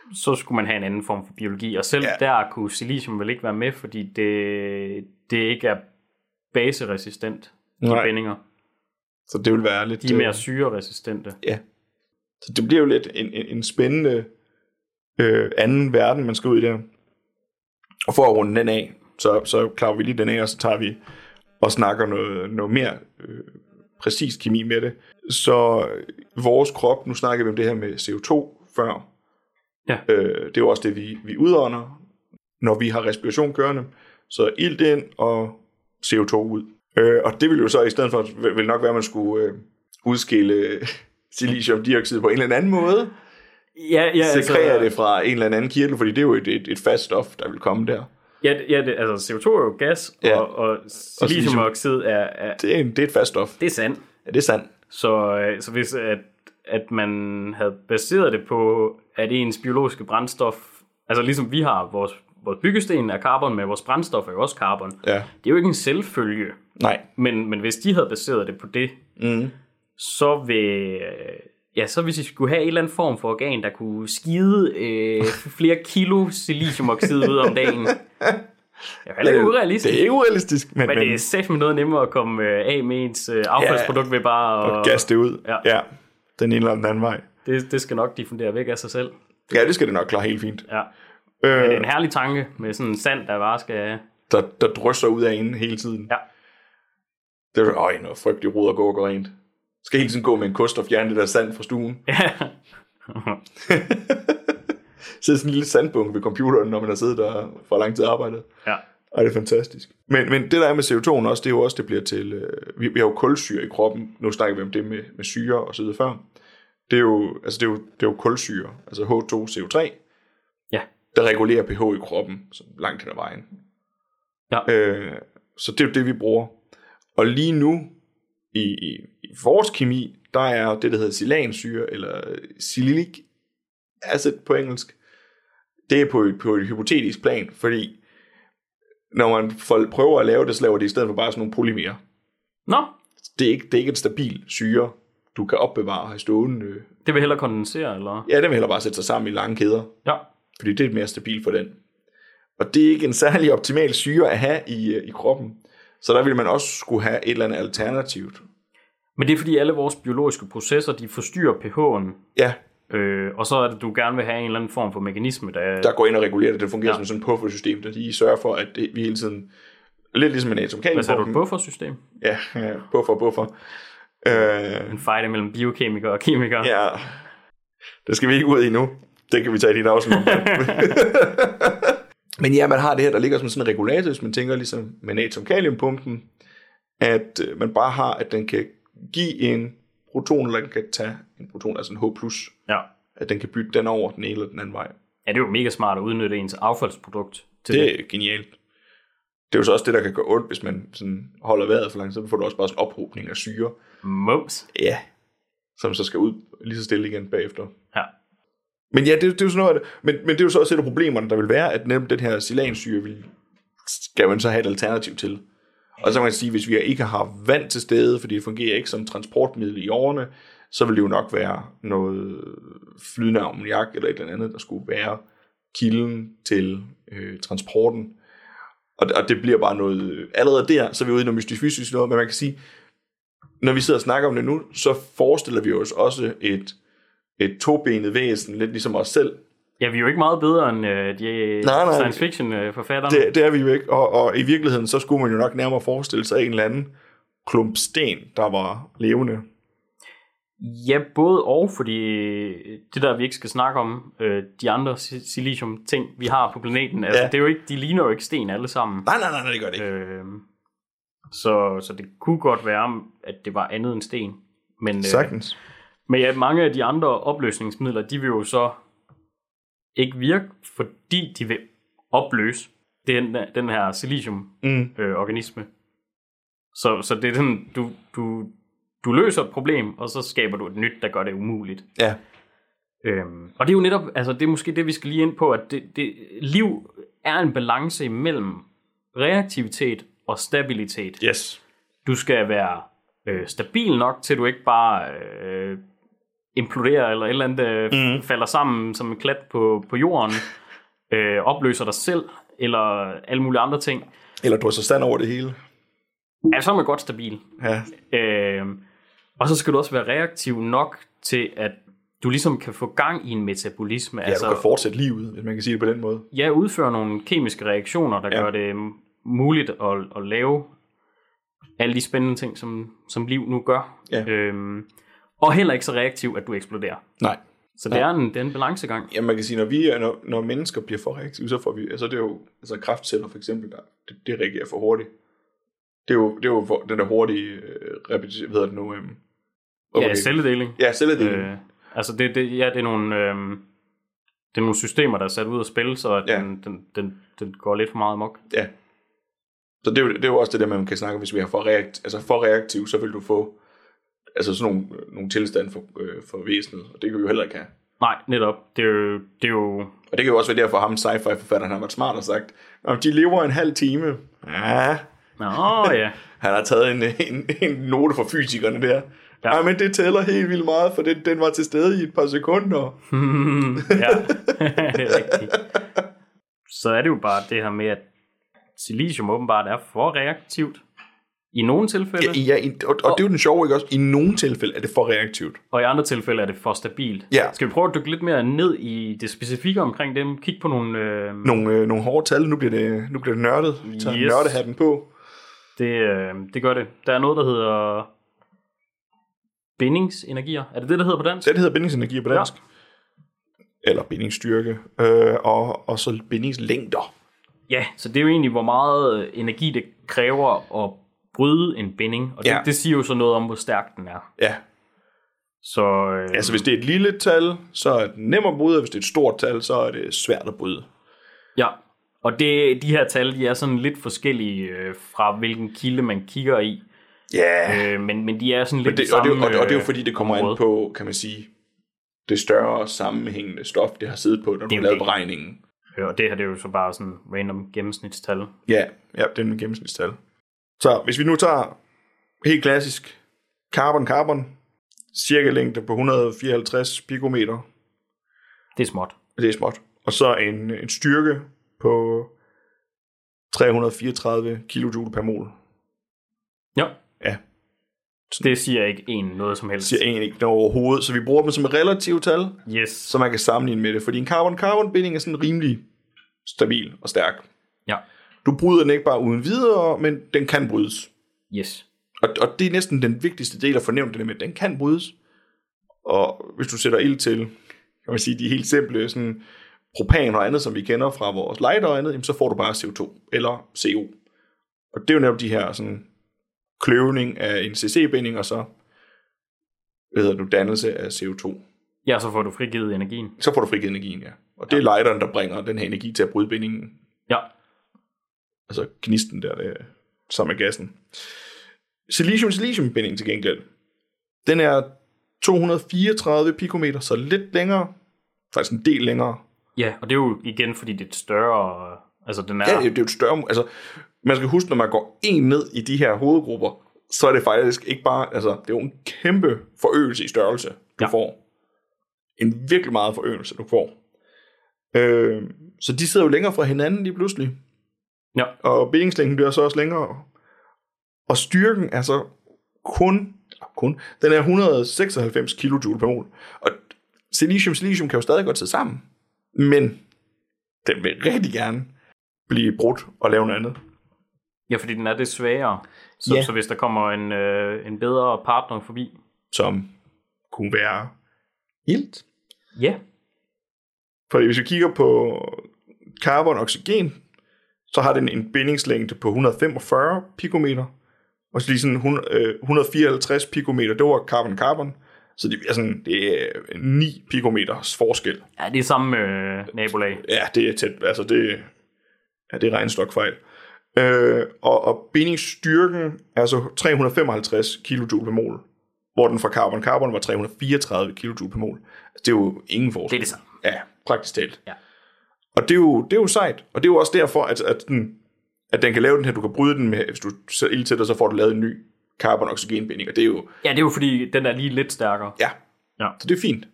så skulle man have en anden form for biologi. Og selv ja. der kunne silicium vel ikke være med, fordi det, det ikke er baseresistent, de Nej. bindinger. Så det vil være lidt... De er mere syreresistente. Ja. Så det bliver jo lidt en, en, en spændende øh, anden verden, man skal ud i der. Og for at runde den af, så, så klarer vi lige den af, og så tager vi og snakker noget, noget mere øh, præcis kemi med det. Så vores krop, nu snakker vi om det her med C O to før. Ja. Øh, det er jo også det, vi, vi udånder, når vi har respiration kørende. Så ilt ind og C O to ud. Øh, og det vil jo så i stedet for, vil nok være, at man skulle øh, udskille siliciumdioxid på en eller anden måde. Ja, ja, Sekrerer altså, det fra en eller anden kirtel, fordi det er jo et, et, et fast stof, der vil komme der. Ja, ja det, altså C O to er jo gas, Ja. og, og siliciumoxid er, er... Det er, en, det er et fast stof. Det er sandt. Ja, det er sandt. Så, øh, så hvis at, at man havde baseret det på, at ens biologiske brændstof, altså ligesom vi har vores, vores byggesten er carbon, med vores brændstof er jo også carbon. Ja. Det er jo ikke en selvfølge. Nej. Men, men hvis de havde baseret det på det, Mm. så vil... Ja, så hvis I skulle have en eller anden form for organ, der kunne skide øh, flere kilo siliciumoxid ud om dagen. Det er heller ikke urealistisk. Det er ikke urealistisk. Men, Men, men det er sæt med noget nemmere at komme øh, af med ens øh, affaldsprodukt ja, ved bare at... Og gas det ud. Ja. ja. Den ene eller den anden vej. Det, det skal nok diffundere væk af sig selv. Ja, det skal det nok klare helt fint. Ja. Øh, Men det er en herlig tanke med sådan en sand, der bare skal... der, der drysser ud af en hele tiden. Ja. Det er jo øj, noget frygteligt rod at gå og gå rent. Skal hele tiden gå med en kost og fjerne det der sand fra stuen. Ja. Sidde sådan en lille sandbunke ved computeren, når man har siddet der for lang tid arbejdet. Ja. Og det er fantastisk. Men, men det der er med C O to også, det er jo også, det bliver til... Øh, vi, vi har jo kulsyre i kroppen. Nu snakker vi om det med, med syre og så videre før. Det er jo, altså det er jo, det er jo kulsyre, altså H to C O tre, Ja. der regulerer pH i kroppen så langt hen ad vejen. Ja. Øh, så det er jo det, vi bruger. Og lige nu, i, i, i vores kemi, der er det, der hedder silansyre, eller silylic acid på engelsk. Det er på et, på et hypotetisk plan, fordi når man prøver at lave det, så laver det i stedet for bare sådan nogle polymerer. Nå, Det er ikke, det er ikke et stabil syre, du kan opbevare og have stående. det vil hellere kondensere, eller? Ja, det vil heller bare sætte sig sammen i lange kæder, Ja. fordi det er mere stabilt for den. Og det er ikke en særlig optimal syre at have i, i kroppen. Så der vil man også skulle have et eller andet alternativt. Men det er fordi alle vores biologiske processer, de forstyrrer pH'en, Ja, øh, og så er det, du gerne vil have en eller anden form for mekanisme, der... der går ind og regulerer det. Det fungerer Ja. som sådan et puffersystem, der de sørger for, at det, vi hele tiden... Lidt ligesom en atomkalium. Hvad sagde du, et buffersystem? Ja, ja, buffer, buffer. Øh, En fight mellem biokemikere og kemikere. ja, det skal vi ikke ud i nu. Det kan vi tage i dit afsnit. Men ja, man har det her, der ligger som sådan en regulator, hvis man tænker ligesom med natrium-kaliumpumpen, at øh, man bare har, at den kan give en proton, eller den kan tage en proton, altså en H plus, Ja. at den kan bytte den over den ene eller den anden vej. Ja, det er jo mega smart at udnytte ens affaldsprodukt til Det det. er genialt. Det er jo så også det, der kan gøre ondt, hvis man sådan holder vejret for langt, så får du også bare sådan en ophobning af syre. Mums. Ja. Som så skal ud lige så stille igen bagefter. Ja. Men ja, det, det er jo sådan noget af det. Men, men det er jo så også et af problemerne, der vil være, at nemlig den her silansyre vil, skal man så have et alternativ til. Og så kan man sige, hvis vi ikke har vand til stede, fordi det fungerer ikke som transportmiddel i årene, så vil det jo nok være noget flydende ammoniak eller et eller andet, der skulle være kilden til øh, transporten. Og, og det bliver bare noget, allerede der, så er vi ude i noget mystisk fysisk noget, men man kan sige, når vi sidder og snakker om det nu, så forestiller vi os også et, et tobenet væsen, lidt ligesom os selv. Ja, vi er jo ikke meget bedre end øh, de Nej, nej. science fiction øh, forfatterne. Det, det er vi jo ikke, og, og i virkeligheden, så skulle man jo nok nærmere forestille sig en eller anden klump sten, der var levende. Ja, både og, fordi det der, vi ikke skal snakke om, øh, de andre si- silicium-ting, vi har på planeten, altså, Ja. det er jo ikke, de ligner jo ikke sten alle sammen. Nej, nej, nej, nej det gør det ikke. Øh, så, så det kunne godt være, at det var andet end sten. Men, øh, Sagtens. men ja, mange af de andre opløsningsmidler, de vil jo så ikke virke, fordi de vil opløse den, den her silicium-organisme. Mm. Så, så det er den, du, du, du løser et problem, og så skaber du et nyt, der gør det umuligt. Ja. Øhm, og det er jo netop, altså det er måske det, vi skal lige ind på, at det, det, liv er en balance imellem reaktivitet og stabilitet. Yes. Du skal være øh, stabil nok, til du ikke bare øh, imploderer, eller et eller andet øh, mm. falder sammen som en klat på, på jorden, øh, opløser dig selv, eller alle mulige andre ting. Eller drysser stand over det hele. Ja, så er man godt stabil. Ja. Øh, og så skal du også være reaktiv nok til, at du ligesom kan få gang i en metabolisme. Ja, altså, du kan fortsætte livet, hvis man kan sige det på den måde. Ja, udføre nogle kemiske reaktioner, der ja. gør det muligt at, at lave alle de spændende ting, som, som liv nu gør. Ja. Øhm, og heller ikke så reaktiv, at du eksploderer. Nej. Så det er, en, det er en balancegang. Ja, man kan sige, når, vi er, når, når mennesker bliver for reaktive, så får vi, altså det er jo, altså kræftceller for eksempel, der, det, det reagerer for hurtigt. Det er jo, det er jo for, den der hurtige, øh, repetition, hvad hedder det nu? Øhm, okay. Ja, celledeling. Ja, celledeling. Øh, altså det, det, ja, det er nogle, øh, det er nogle systemer, der er sat ud at spille, så at ja. den, den, den, den går lidt for meget amok. Ja. Så det er, jo, det er jo også det der, man kan snakke om, hvis vi er for, reakt, altså for reaktiv, så vil du få altså sådan nogle, nogle tilstand for, øh, for væsenet, og det kan vi jo heller ikke have. Nej, netop. Det er jo... Det er jo... Og det kan jo også være derfor ham, sci-fi-forfatteren, han var smart og sagt, om de lever en halv time. Ja. Nå, ja. Han har taget en, en, en note fra fysikerne der. Ja. Ja, men det tæller helt vildt meget, for den, den var til stede i et par sekunder. Ja, det er rigtigt. Så er det jo bare det her med, at silicium åbenbart er for reaktivt. I nogle tilfælde. Ja, ja og, og, og det er jo den sjove, ikke også? I nogle tilfælde er det for reaktivt. Og i andre tilfælde er det for stabilt. Ja. Skal vi prøve at dykke lidt mere ned i det specifikke omkring dem? Kig på nogle... Øh... Nogle, øh, nogle hårde tal. Nu bliver det, nu bliver det nørdet. Vi tager yes. nørdehatten på. Det, øh, det gør det. Der er noget, der hedder bindingsenergier. Er det det, der hedder på dansk? Det, det hedder bindingsenergier på dansk. Ja. Eller bindingsstyrke. Øh, og, og så bindingslængder. Ja, så det er jo egentlig, hvor meget energi det kræver at bryde en binding. Og det, ja. det siger jo så noget om, hvor stærk den er. Ja. Så, øh... altså hvis det er et lille tal, så er det nemmere at bryde, og hvis det er et stort tal, så er det svært at bryde. Ja, og det, de her tal, de er sådan lidt forskellige øh, fra hvilken kilde man kigger i. Ja. Yeah. Øh, men, men de er sådan lidt det, samme, og, det, og, det, og det er jo fordi, det kommer område. an på, kan man sige, det større sammenhængende stof, det har siddet på, når du har lavet beregningen. Ja, og det her det er jo så bare sådan random gennemsnitstal. Ja, ja, det er en gennemsnitstal. Så hvis vi nu tager helt klassisk carbon-carbon, cirka længde på et hundrede og fireoghalvtreds pikometer. Det er småt. Det er småt. Og så en, en styrke på tre hundrede og fireogtredive kilojoule per mol. Ja. Ja. Det siger ikke en noget som helst. Det siger en ikke noget overhovedet, så vi bruger dem som et relativt tal, yes. så man kan sammenligne med det. Fordi en carbon-carbon-binding er sådan rimelig stabil og stærk. Ja. Du bryder den ikke bare uden videre, men den kan brydes. Yes. Og, og det er næsten den vigtigste del at fornævne det med, at den kan brydes. Og hvis du sætter ild til, kan man sige, de helt simple sådan, propan og andet, som vi kender fra vores lighter og andet, jamen, så får du bare C O to eller C O. Og det er jo netop de her sådan, kløvning af en C C-binding, og så hvad hedder du, dannelse af C O to. Ja, så får du frigivet energien. Så får du frigivet energien, ja. Og det er lighteren, der bringer den her energi til at bryde bindingen. Ja. Altså gnisten der, det, sammen med gassen. Silicium-silicium-bindingen til gengæld, den er to hundrede og fireogtredive pikometer, så lidt længere, faktisk en del længere. Ja, og det er jo igen, fordi det er et større, altså den er... Ja, det er jo et større, altså man skal huske, når man går en ned i de her hovedgrupper, så er det faktisk ikke bare, altså det er jo en kæmpe forøgelse i størrelse, du ja. får. En virkelig meget forøgelse, du får. Øh, så de sidder jo længere fra hinanden lige pludselig. Ja. Og bindingslængden bliver så også længere. Og styrken er så kun, kun den er et hundrede og seksoghalvfems kilojoule per mol. Og silicium silicium kan jo stadig godt sidde sammen. Men den vil rigtig gerne blive brudt og lave noget andet. Ja, fordi den er det svagere. Så, ja. så hvis der kommer en, øh, en bedre partner forbi. Som kunne være ilt. Ja. For hvis vi kigger på carbon og oxygen, så har den en bindingslængde på et hundrede og femogfyrre pikometer. Og så lige sådan et hundrede og fireoghalvtreds pikometer, det var carbon-carbon. Så det er, sådan, det er ni pikometers forskel. Ja, det er samme øh, nabolag. Ja, det er tæt. Altså det, ja, det er regnstokfejl. Øh, og, og bindingsstyrken er så tre hundrede og femoghalvtreds kilojoule per mol, hvor den fra carbon-carbon var tre hundrede og fireogtredive kilojoule per mol. Altså, det er jo ingen forskel. Det er det samme. Ja, praktisk talt. Ja. Og det er, jo, det er jo sejt. Og det er jo også derfor, at, at, den, at den kan lave den her, du kan bryde den med, hvis du sætter ild til dig, så får du lavet en ny carbon-oxygenbinding. Og det er jo... Ja, det er jo fordi, den er lige lidt stærkere. Ja, Ja. Så det er fint.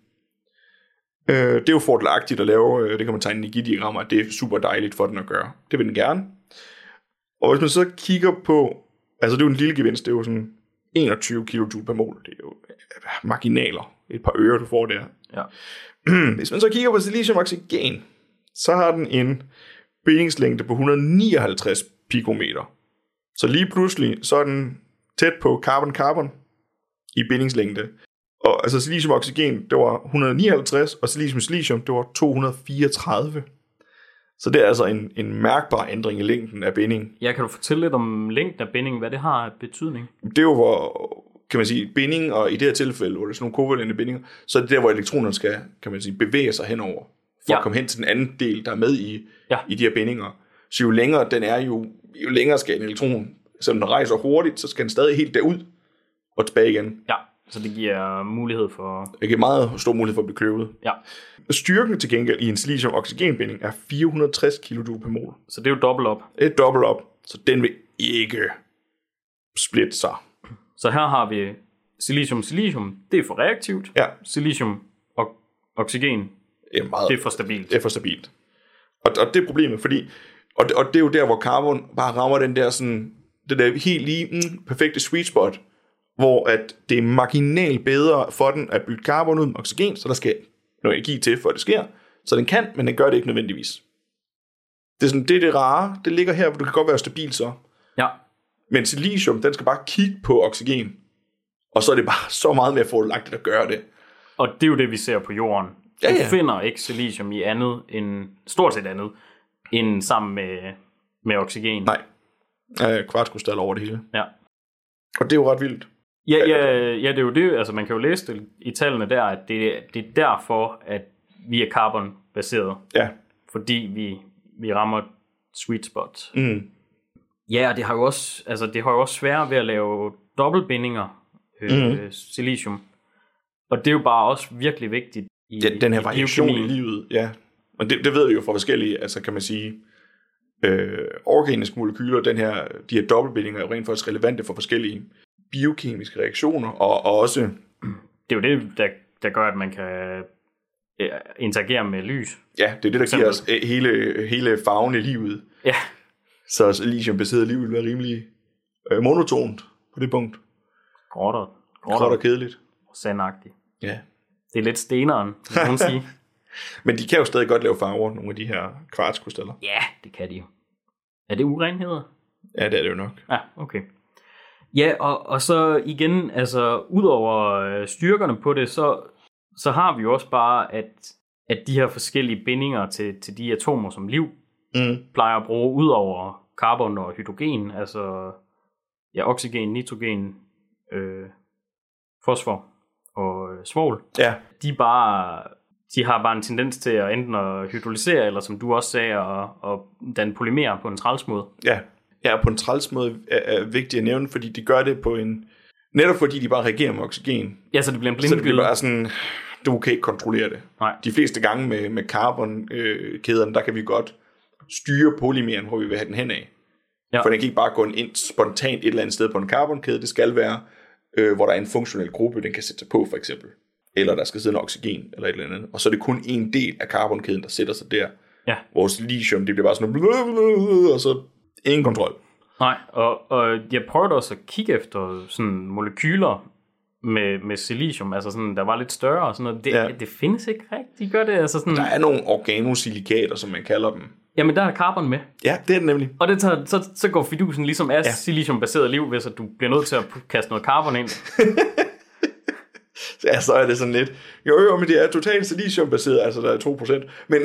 Øh, det er jo fordelagtigt at lave, øh, det kan man tegne energidiagrammer, at det er super dejligt for den at gøre. Det vil den gerne. Og hvis man så kigger på, altså det er jo en lille gevinst, det er jo sådan enogtyve kilojoule per mol. Det er jo marginaler. Et par øre, du får der. Ja. Hvis man så kigger på siliciumoxygen, så har den en bindingslængde på et hundrede og nioghalvtreds picometer. Så lige pludselig, så er den tæt på carbon-carbon i bindingslængde. Og altså siliciumoxygen, det var et hundrede og nioghalvtreds, og silicium-silicium, det var to hundrede og fireogtredive. Så det er altså en, en mærkbar ændring i længden af binding. Ja, kan du fortælle lidt om længden af binding, hvad det har af betydning? Det er jo, hvor, kan man sige, binding, og i det her tilfælde, hvor det er sådan nogle kovalente bindinger, så er det der, hvor elektronerne skal, kan man sige, bevæge sig henover, for ja. at komme hen til den anden del, der er med i, ja. i de her bindinger. Så jo længere den er, jo, jo længere skal en elektron, selvom den rejser hurtigt, så skal den stadig helt derud og tilbage igen. Ja, så det giver mulighed for... Det giver meget stor mulighed for at blive kløvet. Ja. Styrken til gengæld i en silicium-oxygenbinding er fire hundrede og tres kilojoule per mol. Så det er jo dobbelt op. Det er dobbelt op, så den vil ikke splitte sig. Så her har vi silicium-silicium, det er for reaktivt. Ja. Silicium-oxygen, det er, meget, det er for stabilt. Det er for stabilt. Og, og det er problemet, fordi... Og det, og det er jo der, hvor carbon bare rammer den der sådan... Det der helt lige mm, perfekte sweet spot, hvor at det er marginalt bedre for den at bytte carbon ud med oxygen, så der skal noget energi til, for at det sker. Så den kan, men den gør det ikke nødvendigvis. Det er sådan, det er det rare. Det ligger her, hvor du kan godt være stabil så. Ja. Men silicium, den skal bare kigge på oxygen. Og så er det bare så meget mere fordelagtigt at gøre det. Og det er jo det, vi ser på jorden. Ja, ja. Du finder ikke silicium i andet end, stort set andet, end sammen med, med oxygen. Nej. Øh, kvartskrystaller over det hele. Ja. Og det er jo ret vildt. Ja, ja, ja, det er jo det. Altså, man kan jo læse det i tallene der, at det, det er derfor, at vi er carbon-baseret. Ja. Fordi vi, vi rammer sweet spot. Mm. Ja, og det har jo også, altså, det har jo også svært ved at lave dobbeltbindinger, øh, mm. silicium. Og det er jo bare også virkelig vigtigt i ja, den her i variation biokemi. i livet. Ja. Og det, det ved vi jo fra forskellige, altså kan man sige, øh, organiske molekyler, den her, de her dobbeltbindinger er jo rent faktisk relevante for forskellige biokemiske reaktioner, og, og også... Det er jo det, der, der gør, at man kan interagere med lys. Ja, det er det, der giver os hele, hele farven i livet. Ja. Så silicium-baseret liv vil være rimelig øh, monotont på det punkt. Gråt Gråt og kedeligt. Og sandagtigt. Ja. Det er lidt steneren, kan man sige. Men de kan jo stadig godt lave farver, nogle af de her kvartskrystaller. Ja, det kan de jo. Er det urenheder? Ja, det er det jo nok. Ja, okay. Ja, og, og så igen, altså udover styrkerne på det, så, så har vi jo også bare, at, at de her forskellige bindinger til, til de atomer, som liv mm. plejer at bruge, udover carbon og hydrogen, altså ja, oxygen, nitrogen, øh, fosfor og øh, svovl, ja. de, bare, de har bare en tendens til at enten at hydrolysere, eller som du også sagde, at, at danne polymer på en træls måde. Ja. Ja, på en træls måde er, er vigtigt at nævne, fordi de gør det på en... Netop fordi de bare reagerer med oxygen. Ja, så det bliver en blindgyde. Så det bliver bare sådan, du kan ikke kontrollere det. Nej. De fleste gange med, med carbonkæderne, øh, der kan vi godt styre polymeren, hvor vi vil have den hen af. Ja. For den kan ikke bare gå ind spontant et eller andet sted på en carbonkæde. Det skal være, øh, hvor der er en funktionel gruppe, den kan sætte sig på, for eksempel. Eller der skal sidde en oxygen, eller et eller andet. Og så er det kun en del af carbonkæden, der sætter sig der. Ja. Hvor silicium, det bliver bare sådan, og så ingen kontrol. Nej, og, og jeg prøvede også at kigge efter sådan molekyler med, med silicium, altså sådan, der var lidt større og sådan noget. Det, ja. det findes ikke rigtigt, gør det? Altså sådan... Der er nogle organosilikater, som man kalder dem. Jamen, der er carbon med. Ja, det er det nemlig. Og det tager, så, så går fidusen ligesom af ja. siliciumbaseret liv, hvis at du bliver nødt til at kaste noget carbon ind. Ja, så er det sådan lidt, jo jo, men det er totalt siliciumbaseret, altså der er to procent. Men...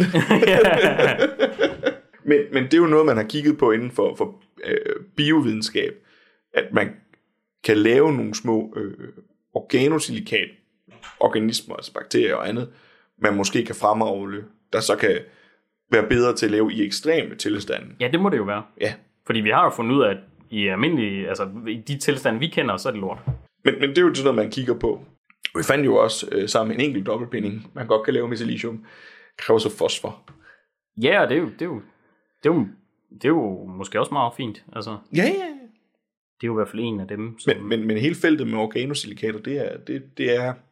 Men, men det er jo noget, man har kigget på inden for, for øh, biovidenskab, at man kan lave nogle små øh, organosilikat organismer, altså bakterier og andet, man måske kan fremavle, der så kan være bedre til at lave i ekstreme tilstande. Ja, det må det jo være. Ja. Fordi vi har jo fundet ud af, at i almindelige, altså i de tilstande, vi kender, så er det lort. Men, men det er jo sådan noget, man kigger på. Vi fandt jo også øh, sammen en enkelt dobbeltbinding, man godt kan lave med silicium, kræver så fosfor. Ja, det er jo... Det er jo Det er, jo, det er jo måske også meget fint. Altså, ja, ja. Det er jo i hvert fald en af dem. Som... Men, men, men hele feltet med organosilikater, det er, det, det er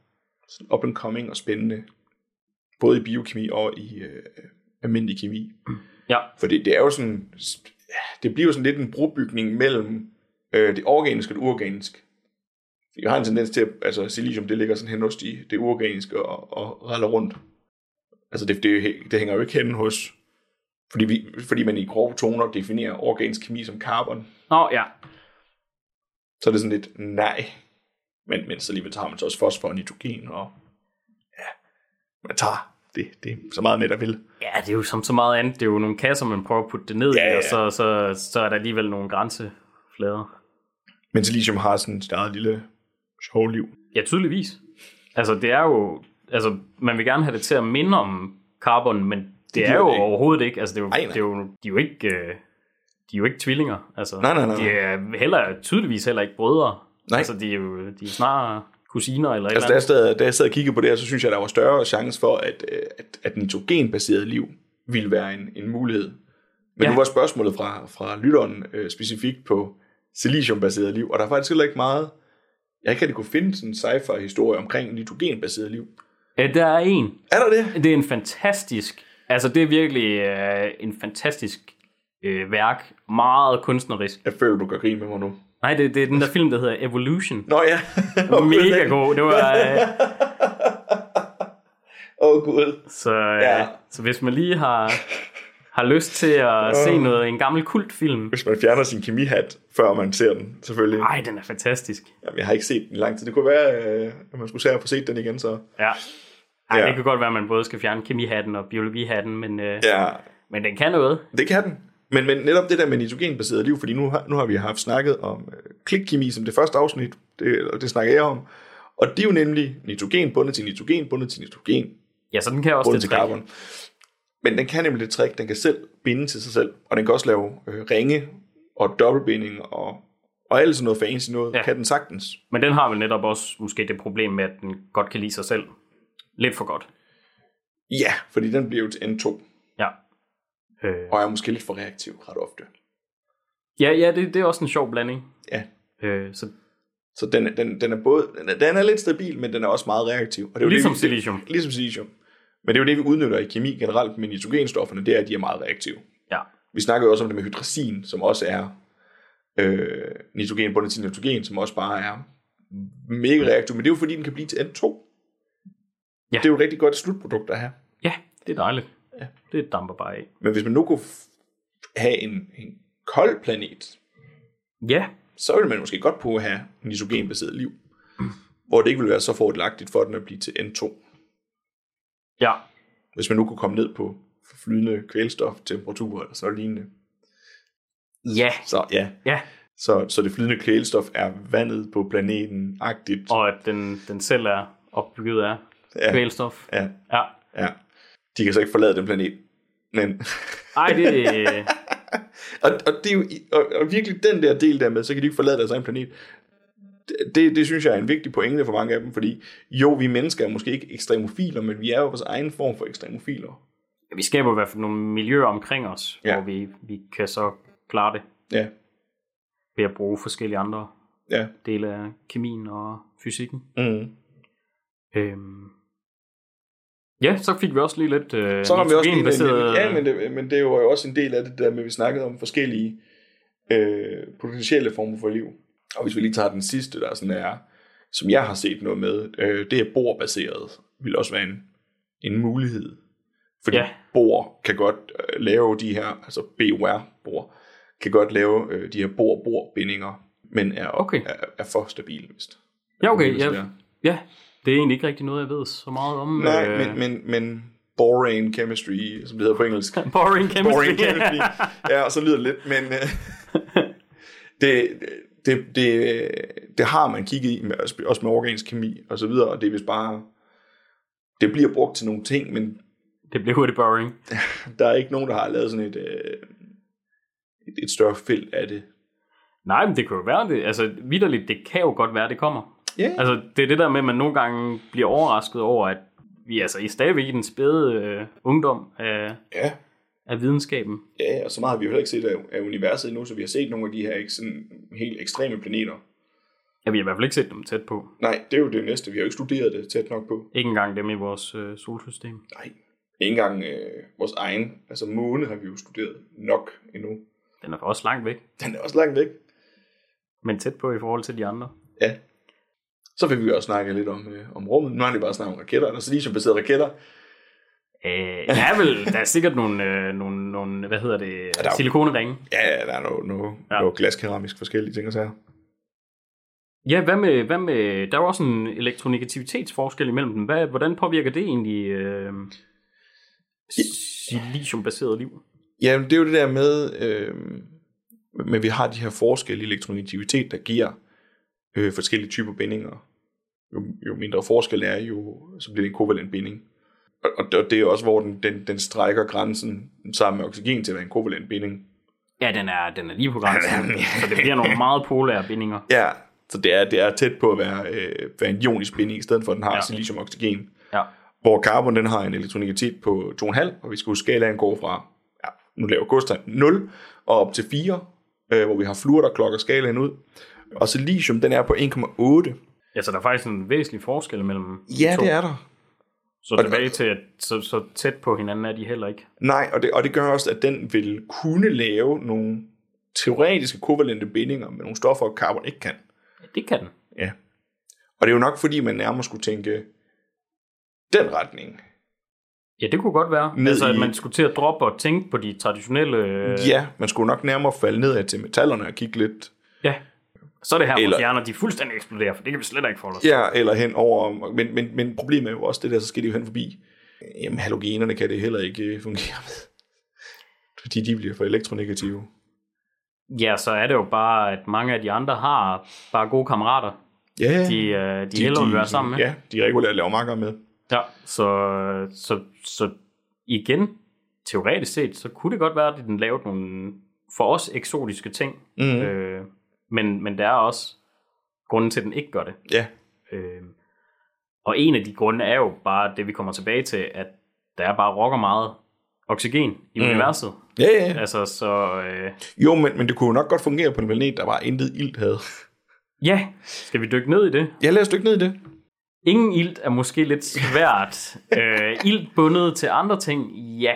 sådan up and coming og spændende, både i biokemi og i øh, almindelig kemi. Ja. Fordi det er jo sådan, det bliver jo sådan lidt en brobygning mellem øh, det organiske og det uorganiske. Jeg har en tendens til, at altså, silicium, det ligger sådan hen hos de, det uorganiske og, og raller rundt. Altså det, det, det hænger jo ikke hen hos, fordi, vi, fordi man i grove toner definerer organisk kemi som carbon. Nå, ja. Så er det sådan lidt, nej. Men, men så alligevel tager man så også fosfor og nitrogen, og ja, man tager det, det er så meget med, der vil. Ja, det er jo som så meget andet. Det er jo nogle kasser, man prøver at putte det ned ja, i, ja. og så, så, så er der alligevel nogle grænseflader. Men silicium har sådan et eget lille sjovt liv. Ja, tydeligvis. Altså, det er jo... Altså, man vil gerne have det til at minde om carbon, men det, det er jo det overhovedet ikke. Altså, det er jo, nej, nej. Det er jo, de er jo ikke... De er jo ikke tvillinger. Altså, nej, nej, nej. De er heller, tydeligvis heller ikke brødre. Nej. Altså, de er jo de er snarere kusiner eller et altså, eller andet. da jeg, sad, da jeg sad og kiggede på det her, så synes jeg, der var større chance for, at, at, at nitrogenbaseret liv ville være en, en mulighed. Men ja. Nu var spørgsmålet fra, fra lytteren øh, specifikt på siliciumbaseret liv, og der er faktisk heller ikke meget... Jeg ikke rigtig kunne finde sådan en sci-fi-historie omkring nitrogenbaseret liv. Ja, der er en. Er der det? Det er en fantastisk... Altså, det er virkelig øh, en fantastisk øh, værk. Meget kunstnerisk. Jeg føler, du gør grin med mig nu. Nej, det, det er den der film, der hedder Evolution. Nå ja. Mega god. Det var... Åh, øh... oh, gud. Så, øh, ja. Så hvis man lige har... har lyst til at oh. se noget, en gammel kultfilm. Hvis man fjerner sin kemihat, før man ser den, selvfølgelig. Nej, den er fantastisk. Jamen, jeg har ikke set den i lang tid. Det kunne være, at man skulle se at få set den igen, så... Ja. Ej, ja. Det kan godt være, at man både skal fjerne kemihatten og biologihatten, men, øh, ja. men den kan noget. Det kan den. Men, men netop det der med nitrogenbaseret liv, fordi nu har, nu har vi haft snakket om øh, klikkemi som det første afsnit, det, det snakker jeg om, og det er jo nemlig nitrogen bundet til nitrogen, bundet til nitrogen. Ja, så den kan også det til carbon. Men den kan nemlig det trick, den kan selv binde til sig selv, og den kan også lave øh, ringe og dobbeltbinding og, og alt sådan noget fancy noget, ja. Kan den sagtens. Men den har vel netop også måske det problem med, at den godt kan lide sig selv. Lidt for godt. Ja, fordi den bliver jo til N to. Ja. Øh. Og er måske lidt for reaktiv ret ofte. Ja, ja det, det er også en sjov blanding. Ja. Øh, så så den, den, den er både den er, den er lidt stabil, men den er også meget reaktiv. Og det er ligesom det, vi, silicium. Det, ligesom silicium. Men det er jo det, vi udnytter i kemi generelt med nitrogenstofferne, det er, at de er meget reaktive. Ja. Vi snakker jo også om det med hydrazin, som også er øh, nitrogen bundet til nitrogen, som også bare er mega reaktiv. Men det er jo fordi, den kan blive til N to. Ja. Det er jo et rigtig godt slutprodukt at have. Ja, det er dejligt. Ja. Det damper bare af. Men hvis man nu kunne f- have en, en kold planet, ja, så ville man måske godt på at have nitrogenbaseret liv, mm. hvor det ikke ville være så fordelagtigt for den at blive til N to. Ja. Hvis man nu kunne komme ned på flydende kvælstoftemperatur eller så lignende. Ja. Så ja. Ja. Så, så det flydende kvælstof er vandet på planeten-agtigt. Og at den, den selv er opbygget af ja. kvælstof. Ja. Ja. Ja. De kan så ikke forlade den planet. Men... Ej, det... og, og, det er jo, og, og virkelig den der del der med, så kan de ikke forlade deres egen planet. Det, det, det synes jeg er en vigtig pointe for mange af dem, fordi jo, vi mennesker er måske ikke ekstremofiler, men vi er jo vores egen form for ekstremofiler. Ja, vi skaber i hvert fald nogle miljøer omkring os, ja. Hvor vi, vi kan så klare det. Ja. Ved at bruge forskellige andre ja. dele af kemien og fysikken. Mm. Øhm. Ja, så fik vi også lige lidt øh, så har vi også baseret... Ja, men det, men det er jo også en del af det der med, vi snakkede om forskellige øh, potentielle former for liv. Og hvis vi lige tager den sidste, der sådan er, som jeg har set noget med, øh, det er borbaseret, vil også være en, en mulighed. Fordi ja. Bor kan godt øh, lave de her, altså B O R-bor, kan godt lave øh, de her bor-bor-bindinger, men er, okay. er, er for stabile, vist. Ja, okay. Ja, ja, det er egentlig ikke rigtig noget, jeg ved så meget om. Nej, øh... men, men, men boring chemistry, som det hedder på engelsk. boring chemistry. Boring chemistry. Ja, og så lyder det lidt, men øh, det... Det, det, det har man kigget i, med, også med organisk kemi og så videre, og det er vist bare, det bliver brugt til nogle ting, men det bliver hurtigt boring. Der er ikke nogen, der har lavet sådan et, et, et større felt af det. Nej, men det kan jo være det. Altså, vitterligt, det kan jo godt være, det kommer. Yeah. Altså, det er det der med, at man nogle gange bliver overrasket over, at vi altså i stadigvæk i den spæde øh, ungdom af, ja. af videnskaben. Ja, og så meget har vi jo heller ikke set af, af universet endnu, så vi har set nogle af de her ikke sådan helt ekstreme planeter. Ja, vi har i hvert fald ikke set dem tæt på. Nej, det er jo det næste. Vi har jo ikke studeret det tæt nok på. Ikke engang dem i vores øh, solsystem. Nej, ikke engang øh, vores egen. Altså måne har vi jo studeret nok endnu. Den er også langt væk. Den er også langt væk. Men tæt på i forhold til de andre. Ja. Så vil vi også snakke lidt om, øh, om rummet. Nu har vi bare snakket om raketter. Der er Silicium-baserede raketter. Øh, ja, vel, der er sikkert nogle, øh, nogle, nogle hvad hedder det, ja, silikonerringe. Ja, der er noget, noget, ja. noget glaskeramisk forskellige ting og sager. Ja, hvad med, hvad med, der er jo også en elektronegativitetsforskel imellem dem. Hvad, hvordan påvirker det egentlig øh, siliciumbaseret liv? Ja, det er jo det der med, øh, med vi har de her forskelle i elektronegativitet, der giver øh, forskellige typer bindinger. Jo, jo mindre forskel er, jo så bliver det en kovalent binding. Og, og det er også, hvor den, den, den strækker grænsen sammen med oxygen til at være en kovalent binding. Ja, den er, den er lige på grænsen, så det bliver nogle meget polære bindinger. Ja, så det er, det er tæt på at være, øh, være en ionisk binding, i stedet for at den har ja. silicium-oxygen. Ja. Hvor carbon den har en elektronegativ på to komma fem, og vi skal huske, skalaen går fra, ja, nu laver godstegn nul, og op til fire, øh, hvor vi har fluor, der klokker skalaen ud. Og silicium, den er på en komma otte. Ja, så der er faktisk en væsentlig forskel mellem Ja, to. det er der. Så og tilbage til, at så, så tæt på hinanden er de heller ikke. Nej, og det, og det gør også, at den vil kunne lave nogle teoretiske kovalente bindinger med nogle stoffer, carbon ikke kan. Ja, det kan den. Ja. Og det er jo nok, fordi man nærmere skulle tænke den retning. Ja, det kunne godt være. Ned altså, at i... man skulle til at droppe og tænke på de traditionelle... Ja, man skulle nok nærmere falde ned til metallerne og kigge lidt... Ja, så er det her, eller... hvor hjerner de fuldstændig eksploderer, for det kan vi slet ikke forholde os. Ja, eller hen over... Men, men, men problemet er jo også det der, så skal de jo hen forbi. Jamen, halogenerne kan det heller ikke fungere med. Fordi de bliver for elektronegative. Ja, så er det jo bare, at mange af de andre har bare gode kammerater. Ja, de, de, de hellere vil være sammen med. Ja, de regulært laver makker med. Ja, så, så, så igen, teoretisk set, så kunne det godt være, at den lavede nogle for os eksotiske ting. Mm. Øh, men, men der er også grunden til, at den ikke gør det. Ja. Øh, og en af de grunde er jo bare det, vi kommer tilbage til, at der er bare rocker meget oxygen i mm. universet. Ja, ja, ja. Altså, så... Øh... Jo, men, men det kunne jo nok godt fungere på en planet, der bare intet ilt havde. Ja, skal vi dykke ned i det? Ja, lad os dykke ned i det. Ingen ilt er måske lidt svært. øh, ilt bundet til andre ting, ja.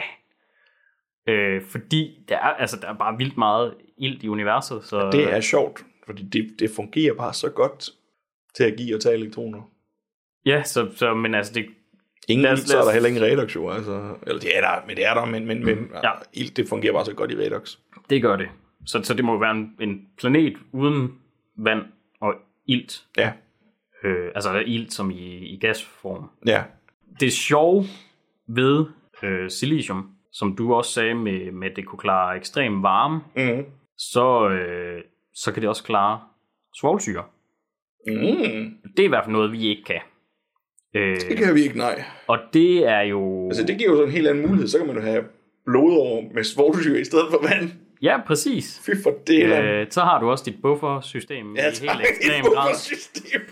Øh, fordi der er, altså, der er bare vildt meget ilt i universet. Så... Ja, det er sjovt, fordi det, det fungerer bare så godt til at give og tage elektroner. Ja, så, så men altså det... Ingen ilt, så er der heller ingen redox jo, altså. Eller det er der, men det er der, men, men, men ja. Ilt, det fungerer bare så godt i redox. Det gør det. Så, så det må være en, en planet uden vand og ilt. Ja. Øh, altså ilt som i, i gasform. Ja. Det sjove ved øh, silicium, som du også sagde med, med at det kunne klare ekstrem varme, mm. så, øh, så kan det også klare svovlsyre. Mm. Det er i hvert fald noget, vi ikke kan. Øh, det kan vi ikke, nej. Og det er jo... Altså det giver jo sådan en helt anden mulighed. Så kan man jo have blodår med svovlsyre i stedet for vand. Ja, præcis. Fy for det. Øh, så har du også dit buffersystem ja, i helt ekstrem grad. Buffersystem.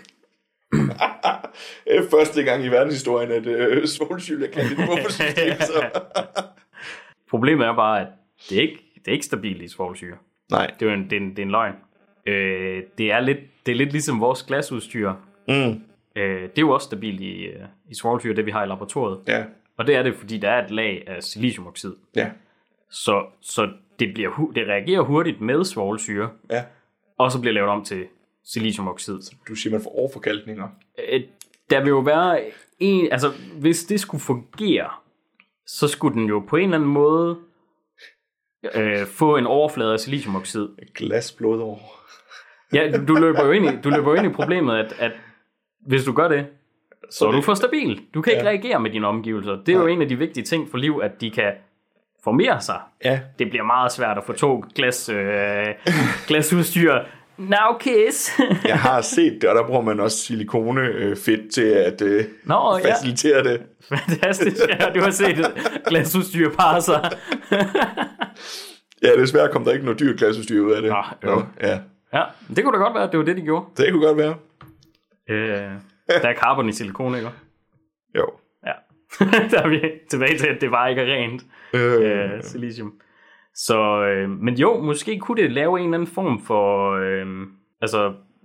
Det er første gang i verdenshistorien, at øh, svovlsyre kan dit buffersystem. Så. Problemet er bare, at det er ikke, det er ikke stabilt i svovlsyre. Nej. Det er jo en, det er en, det er en løgn. Øh, det, er lidt, det er lidt ligesom vores glasudstyr. Mm. Øh, det er jo også stabilt i, i svovlsyre, det vi har i laboratoriet. Ja. Og det er det, fordi der er et lag af siliciumoxid. Ja. Så, så det, bliver, det reagerer hurtigt med svovlsyre. Ja. Og så bliver lavet om til siliciumoxid. Så du siger, man får overforkalkninger? Øh, der vil jo være en... Altså, hvis det skulle fungere, så skulle den jo på en eller anden måde øh, få en overflade af siliciumoxid. Et glas blodår. Ja, du løber jo ind i, du løber jo ind i problemet, at, at hvis du gør det, så, så er du for stabil. Du kan ikke ja. reagere med dine omgivelser. Det er ja. jo en af de vigtige ting for liv, at de kan formere sig. Ja. Det bliver meget svært at få to glas, øh, glasudstyr. Now kiss. Jeg har set det, og der bruger man også silikonefedt til at øh, Nå, facilitere ja. det. Fantastisk, ja, du har set et glasudstyr parre sig. Ja, desværre kom der ikke noget dyrt glasudstyr ud af det. Nå, Nå, ja. Ja, det kunne da godt være, det var det, de gjorde. Det kunne godt være. Øh, der er carbon i silikon, ikke? Jo. Ja, der er vi tilbage til, at det bare ikke er rent øh. Øh, silicium. Så, øh, men jo, måske kunne det lave en eller anden form for, øh, altså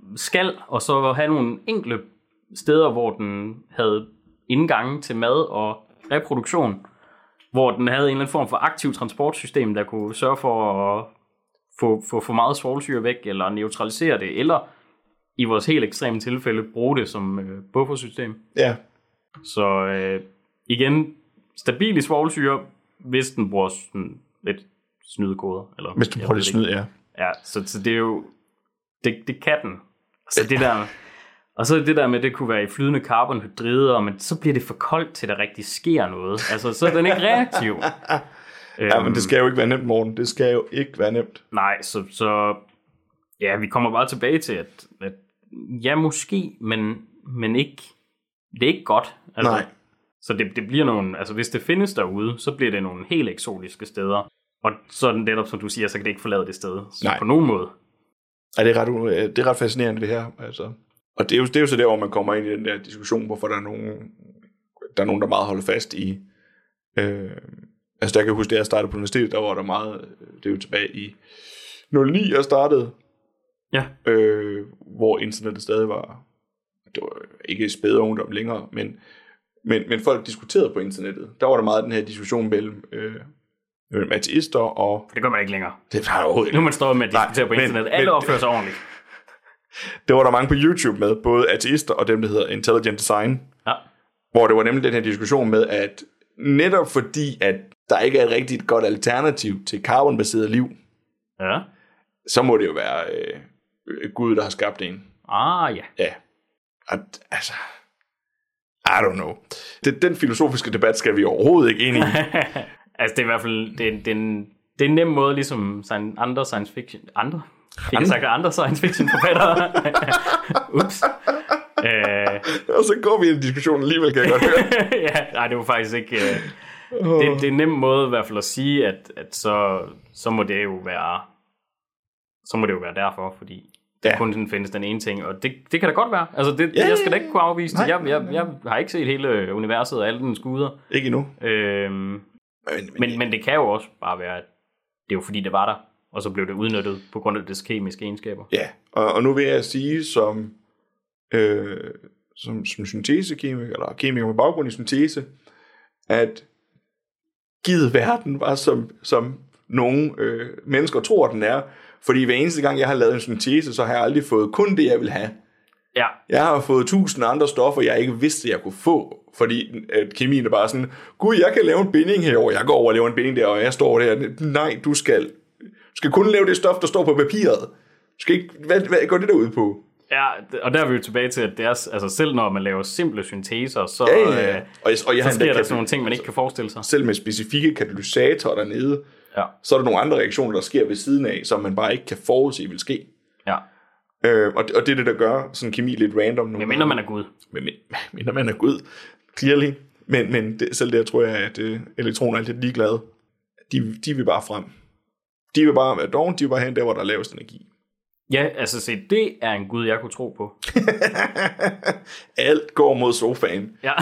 skal, og så have nogle enkle steder, hvor den havde indgange til mad og reproduktion, hvor den havde en eller anden form for aktiv transportsystem, der kunne sørge for at få, få for meget svovlsyre væk, eller neutralisere det, eller i vores helt ekstreme tilfælde bruge det som øh, buffersystem. Ja. Så øh, igen, stabil i svovlsyre, hvis den bruger sådan lidt snydekoder. Eller, hvis den bruger lidt snyd, ja. Ja, så, så det er jo, det, det kan den. Så det der, og så det der med, at det kunne være i flydende karbonhydrider, men så bliver det for koldt til, at der rigtig sker noget. Altså, så er den ikke reaktiv. Ja, men det skal jo ikke være nemt, Morten. Det skal jo ikke være nemt. Nej, så, så ja, vi kommer bare tilbage til, at, at ja, måske, men, men ikke, det er ikke godt. Altså, Nej. Så det, det bliver nogle, altså hvis det findes derude, så bliver det nogle helt eksotiske steder. Og så netop, som du siger, så kan det ikke forlade det sted. Så Nej. På nogen måde. Ja, det er ret, det er ret fascinerende, det her. Altså. Og det er, jo, det er jo så der, hvor man kommer ind i den der diskussion, hvorfor der er nogen, der er nogen, der meget holder fast i. Øh, altså, der kan jeg huske, da jeg startede på universitetet, der var der meget, det er jo tilbage i nul ni, jeg startede. Ja. Øh, hvor internettet stadig var, det var ikke spæde ungdom længere, men, men, men folk diskuterede på internettet. Der var der meget den her diskussion mellem øh, mellem ateister og... For det gør man ikke længere. Det har jeg overhovedet ikke. Nu er man står med at diskutere Nej, på internettet. men, Alle men, opfører sig ordentligt. Det var der mange på YouTube med, både ateister og dem, der hedder Intelligent Design. Ja. Hvor det var nemlig den her diskussion med, at netop fordi, at der ikke er et rigtig godt alternativ til carbonbaseret liv, Ja. så må det jo være øh, Gud, der har skabt en. Ah, ja. Ja. Og, altså... I don't know. Det, den filosofiske debat skal vi overhovedet ikke ind i. Altså, det er i hvert fald... Det, er- det, er en, det er en nem måde, ligesom science, andre science fiction... Andre? Fik jeg sagt andre science fiction forfattere? Ups. Øh, Og så går vi i en diskussion alligevel, kan jeg godt høre. ja, nej, det var faktisk ikke... Øh, det, det er en nem måde i hvert fald at sige, at, at så, så må det jo være... Så må det jo være derfor, fordi Ja. ja. kun den findes den ene ting, og det, det kan da godt være. Altså, det, Ja, jeg skal da ikke kunne afvise det. nej, Jeg, jeg, jeg har ikke set hele universet og alle dens guder. Ikke endnu. Øhm, Men, men, men, men det kan jo også bare være, at det er jo fordi, det var der, og så blev det udnyttet på grund af dets kemiske egenskaber. Ja, og, og nu vil jeg sige, som, øh, som, som syntesekemiker, eller kemiker med baggrund i syntese, at givet verden var som, som nogle øh, mennesker tror, den er. Fordi hver eneste gang, jeg har lavet en syntese, så har jeg aldrig fået kun det, jeg vil have. Ja, Jeg har fået tusind andre stoffer, jeg ikke vidste, jeg kunne få. Fordi at kemien er bare sådan, gud, jeg kan lave en binding herover, jeg går over og laver en binding der, og jeg står der. Nej, du skal, du skal kun lave det stof, der står på papiret. Du skal ikke, hvad, hvad går det der ud på? ja, og der er vi jo tilbage til, at det er, altså selv når man laver simple synteser, så, Ja, ja, ja. øh, Og, jeg, og jeg så har sker endda der sådan nogle ting, man ikke kan forestille sig. selv med specifikke katalysatorer dernede, Ja, så er der nogle andre reaktioner, der sker ved siden af, som man bare ikke kan forudse vil ske. ja. Øh, og, det, og det er det, der gør sådan kemi lidt random. Men mindre man er Gud. Men mindre man er Gud, clearly. Men, men det, selv der tror jeg, at øh, elektroner er lidt ligeglade. De, de vil bare frem. De vil bare være doven, de vil bare hen der, hvor der er lavest energi. Ja, altså se, det er en Gud, jeg kunne tro på. Alt går mod sofaen. Ja.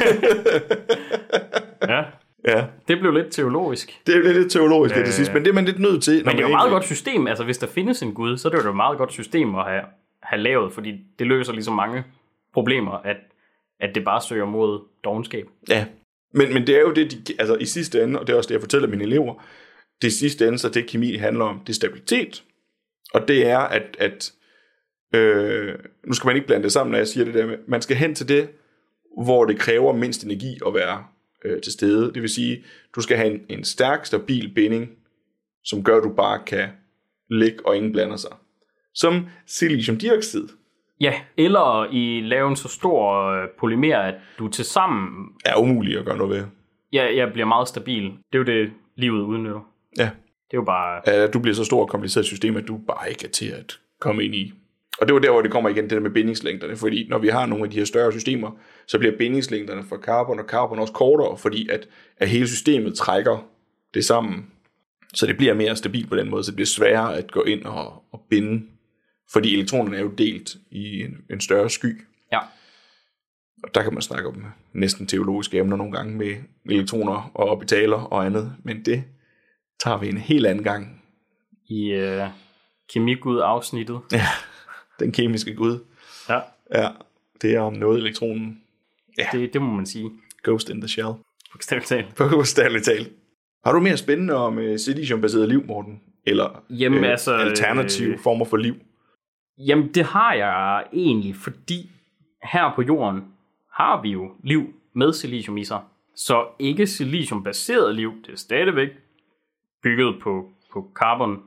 Ja, Ja, det blev lidt teologisk. det er jo lidt teologisk øh, Øh, til sidst, men det er man lidt nødt til. Men det er jo et meget godt system, altså hvis der findes en Gud, så er det jo et meget godt system at have, have lavet, fordi det løser ligesom mange problemer, at, at det bare søger mod dovenskab. Ja, men, men det er jo det, de, altså i sidste ende, og det er også det, jeg fortæller mine elever, det i sidste ende, så det kemi handler om, det er stabilitet. Og det er, at, at øh, nu skal man ikke blande det sammen, når jeg siger det der med, man skal hen til det, hvor det kræver mindst energi at være øh, til stede. Det vil sige, du skal have en, en stærk, stabil binding, som gør, at du bare kan ligge, og ingen blander sig. Som siliciumdioxid. Ja, eller i lave en så stor øh, polymer, at du til sammen Er umuligt at gøre noget ved. ja, jeg bliver meget stabil. Det er jo det, livet udnytter. Ja. Det er jo bare... At du bliver så stort og kompliceret system, at du bare ikke er til at komme ind i. Og det var der, hvor det kommer igen, det der med bindingslængderne. Fordi når vi har nogle af de her større systemer, så bliver bindingslængderne for carbon og carbon også kortere, fordi at, at hele systemet trækker det sammen. Så det bliver mere stabilt på den måde, så det bliver sværere at gå ind og, og binde. Fordi elektronerne er jo delt i en, en større sky. Ja. Og der kan man snakke om næsten teologiske emner nogle gange med elektroner og orbitaler og andet. Men det tager vi en helt anden gang. I øh, Kemigud-afsnittet. Ja. Den kemiske gud. Ja. Ja, det er om noget elektronen. Ja. Det, det må man sige. Ghost in the shell. Bogstaveligt talt. Bogstaveligt talt. Har du mere spændende om uh, siliciumbaseret liv, Morten? Eller Jamen, uh, altså, alternative øh, former for liv? Jamen, det har jeg egentlig, fordi her på jorden har vi jo liv med silicium i sig. Så ikke siliciumbaseret liv, det er stadigvæk bygget på, på carbon.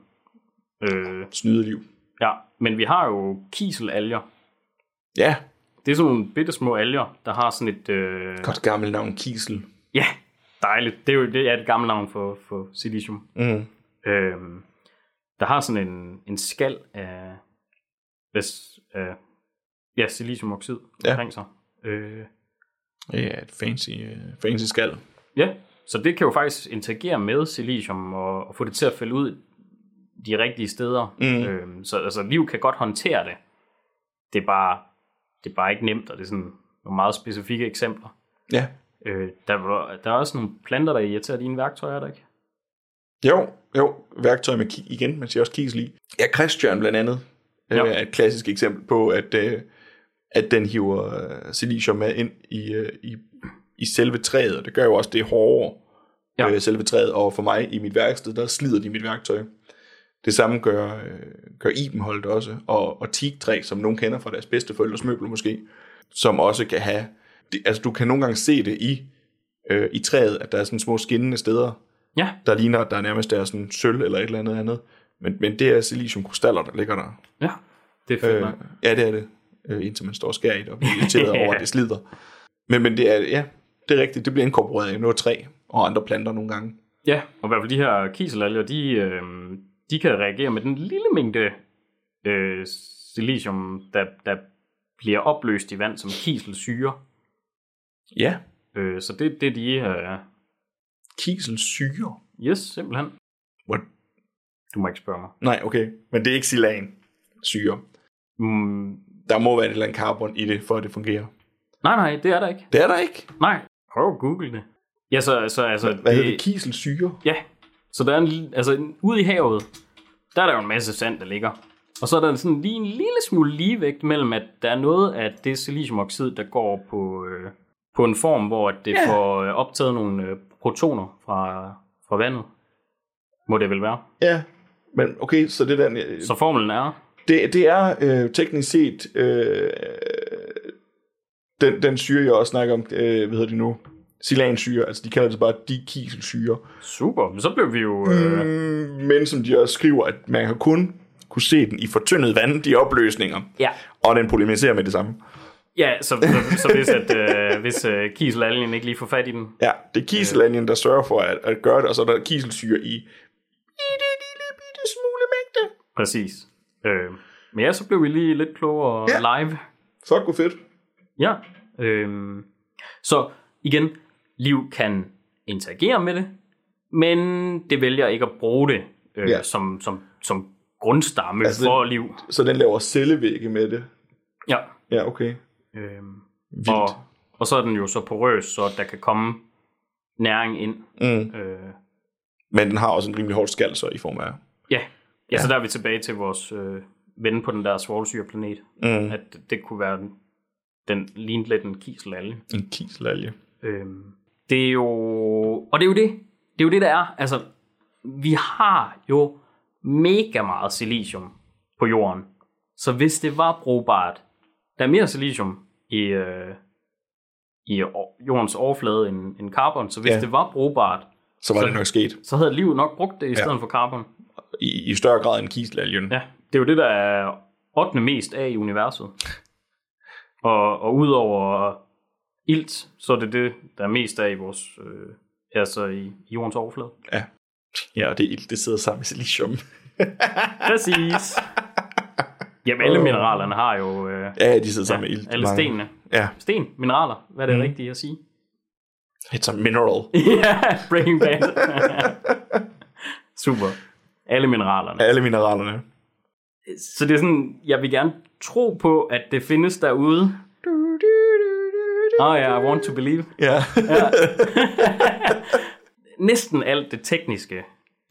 Øh, Snydeliv. ja, men vi har jo kiselalger. Ja. Det er sådan nogle bitte små alger, der har sådan et... Øh... Godt gammelt navn, kisel. Ja, dejligt. Det er jo det er et gammelt navn for, for silicium. Mm. Øhm, der har sådan en, en skal af, hvis, af ja, siliciumoxid Ja. omkring sig. Øh, Ja, et fancy, uh, fancy skal. ja, så det kan jo faktisk interagere med silicium og, og få det til at falde ud de rigtige steder. Mm. Øhm, så altså, liv kan godt håndtere det. Det er bare, det er bare ikke nemt, og det er sådan nogle meget specifikke eksempler. Ja. Øh, der, der er også nogle planter, der irriterer dine værktøjer, der ikke? Jo, jo. Værktøj med ki- igen, man siger også kisel i. Ja, Christian blandt andet Ja. øh, er et klassisk eksempel på, at, øh, at den hiver øh, silicium med ind i, øh, i, i selve træet, og det gør jo også det hårdere, Ja. øh, selve træet, og for mig i mit værksted, der slider de mit værktøj. Det samme gør, øh, gør ibenholt også, og, og teaktræ, som nogen kender fra deres bedsteforældres møbler måske, som også kan have, det, altså du kan nogle gange se det i, øh, i træet, at der er sådan små skinnende steder, Ja. der ligner, at der nærmest er sådan sølv eller et eller andet andet, men, men det er siliciumkrystaller, der ligger der. Ja, det er fedt Øh, nok. ja, det er det, øh, indtil man står og skærer i det, og bliver irriteret over, at det slider. Men, men det er, ja, det er rigtigt, det bliver inkorporeret i noget træ og andre planter nogle gange. Ja, og i hvert fald de her kiselalger, de, øh, de kan reagere med den lille mængde øh, silicium, der, der bliver opløst i vand som kiselsyre. Ja, Øh, så det er det, de er. kiselsyre. Yes, simpelthen. What? Du må ikke spørge mig. Nej, okay, men det er ikke silansyre. Mm, Der må være et eller andet carbon i det, for at det fungerer. nej, nej, det er der ikke. Det er der ikke. Nej, prøv at google det. Ja, så, så altså... Hvad hedder det? Kiselsyre? Ja, så der er en, altså ude i havet, der er der jo en masse sand, der ligger. Og så er der sådan lige en lille smule ligevægt mellem, at der er noget af det siliciumoxid, der går på, øh, på en form, hvor det Ja. får øh, optaget nogle øh, protoner fra, fra vandet. Må det vel være. Ja, men okay, så det der... Øh, Så formelen er... det, det er øh, teknisk set øh, den, den syre, jeg også snakker om, øh, hvad hedder det nu? Silansyre, altså de kalder det bare dikiselsyre. Super, men så blev vi jo... Øh, Mm, men som de også skriver, at man har kun kunne se den i fortyndet vand, de opløsninger. ja, Og den polymeriserer med det samme. ja så, så, så hvis, at, øh, hvis øh, kiselalgen ikke lige får fat i den... Ja, det er kiselalgen, der sørger for at, at gøre det, og så er der kiselsyre i i det lille bitte smule mængde. Præcis. Øh, men ja, så blev vi lige lidt klogere Ja. live. Fuck, hvor fedt. Ja. Øhm, så igen, liv kan interagere med det, men det vælger ikke at bruge det øh, Ja. som, som, som grundstamme Altså, for liv. Så den laver cellevægge med det. Ja. Ja, okay. Øhm, Vildt. og, og så er den jo så porøs, så der kan komme næring ind. Mm. Øh, Men den har også en rimelig hård skal så i form af... ja. ja, så der er vi tilbage til vores øh, ven på den der svovlsyreplanet. Mm. At det kunne være den, den lignede lidt en kiselalge. En kiselalge. Øhm, det er jo... Og det er jo det. Det er jo det, der er. Altså, vi har jo mega meget silicium på jorden. Så hvis det var brugbart... Der er mere silicium i, øh, i jordens overflade end, end carbon. Så hvis Ja. det var brugbart, Så var Så- det nok sket. så havde livet nok brugt det i stedet for carbon. I, i større grad end kiselalgen. Ja, det er jo det, der er ottende mest af i universet. Og, og udover ilt, så er det det, der er mest af i vores... Øh, altså i, i jordens overflade. Ja. Ja, og det, ilt, det sidder sammen med silicium. Præcis. Jamen, alle mineralerne har jo... Øh, Ja, de sidder sammen ja, med ilt. alle Mange. stenene. Ja. Sten, mineraler. Hvad er det Mm. rigtige at sige? It's a mineral. Ja, Breaking Bad. Super. Alle mineralerne. Alle mineralerne. Så det er sådan, jeg vil gerne tro på, at det findes derude. Oh ja, I want to believe. Ja. Næsten alt det tekniske,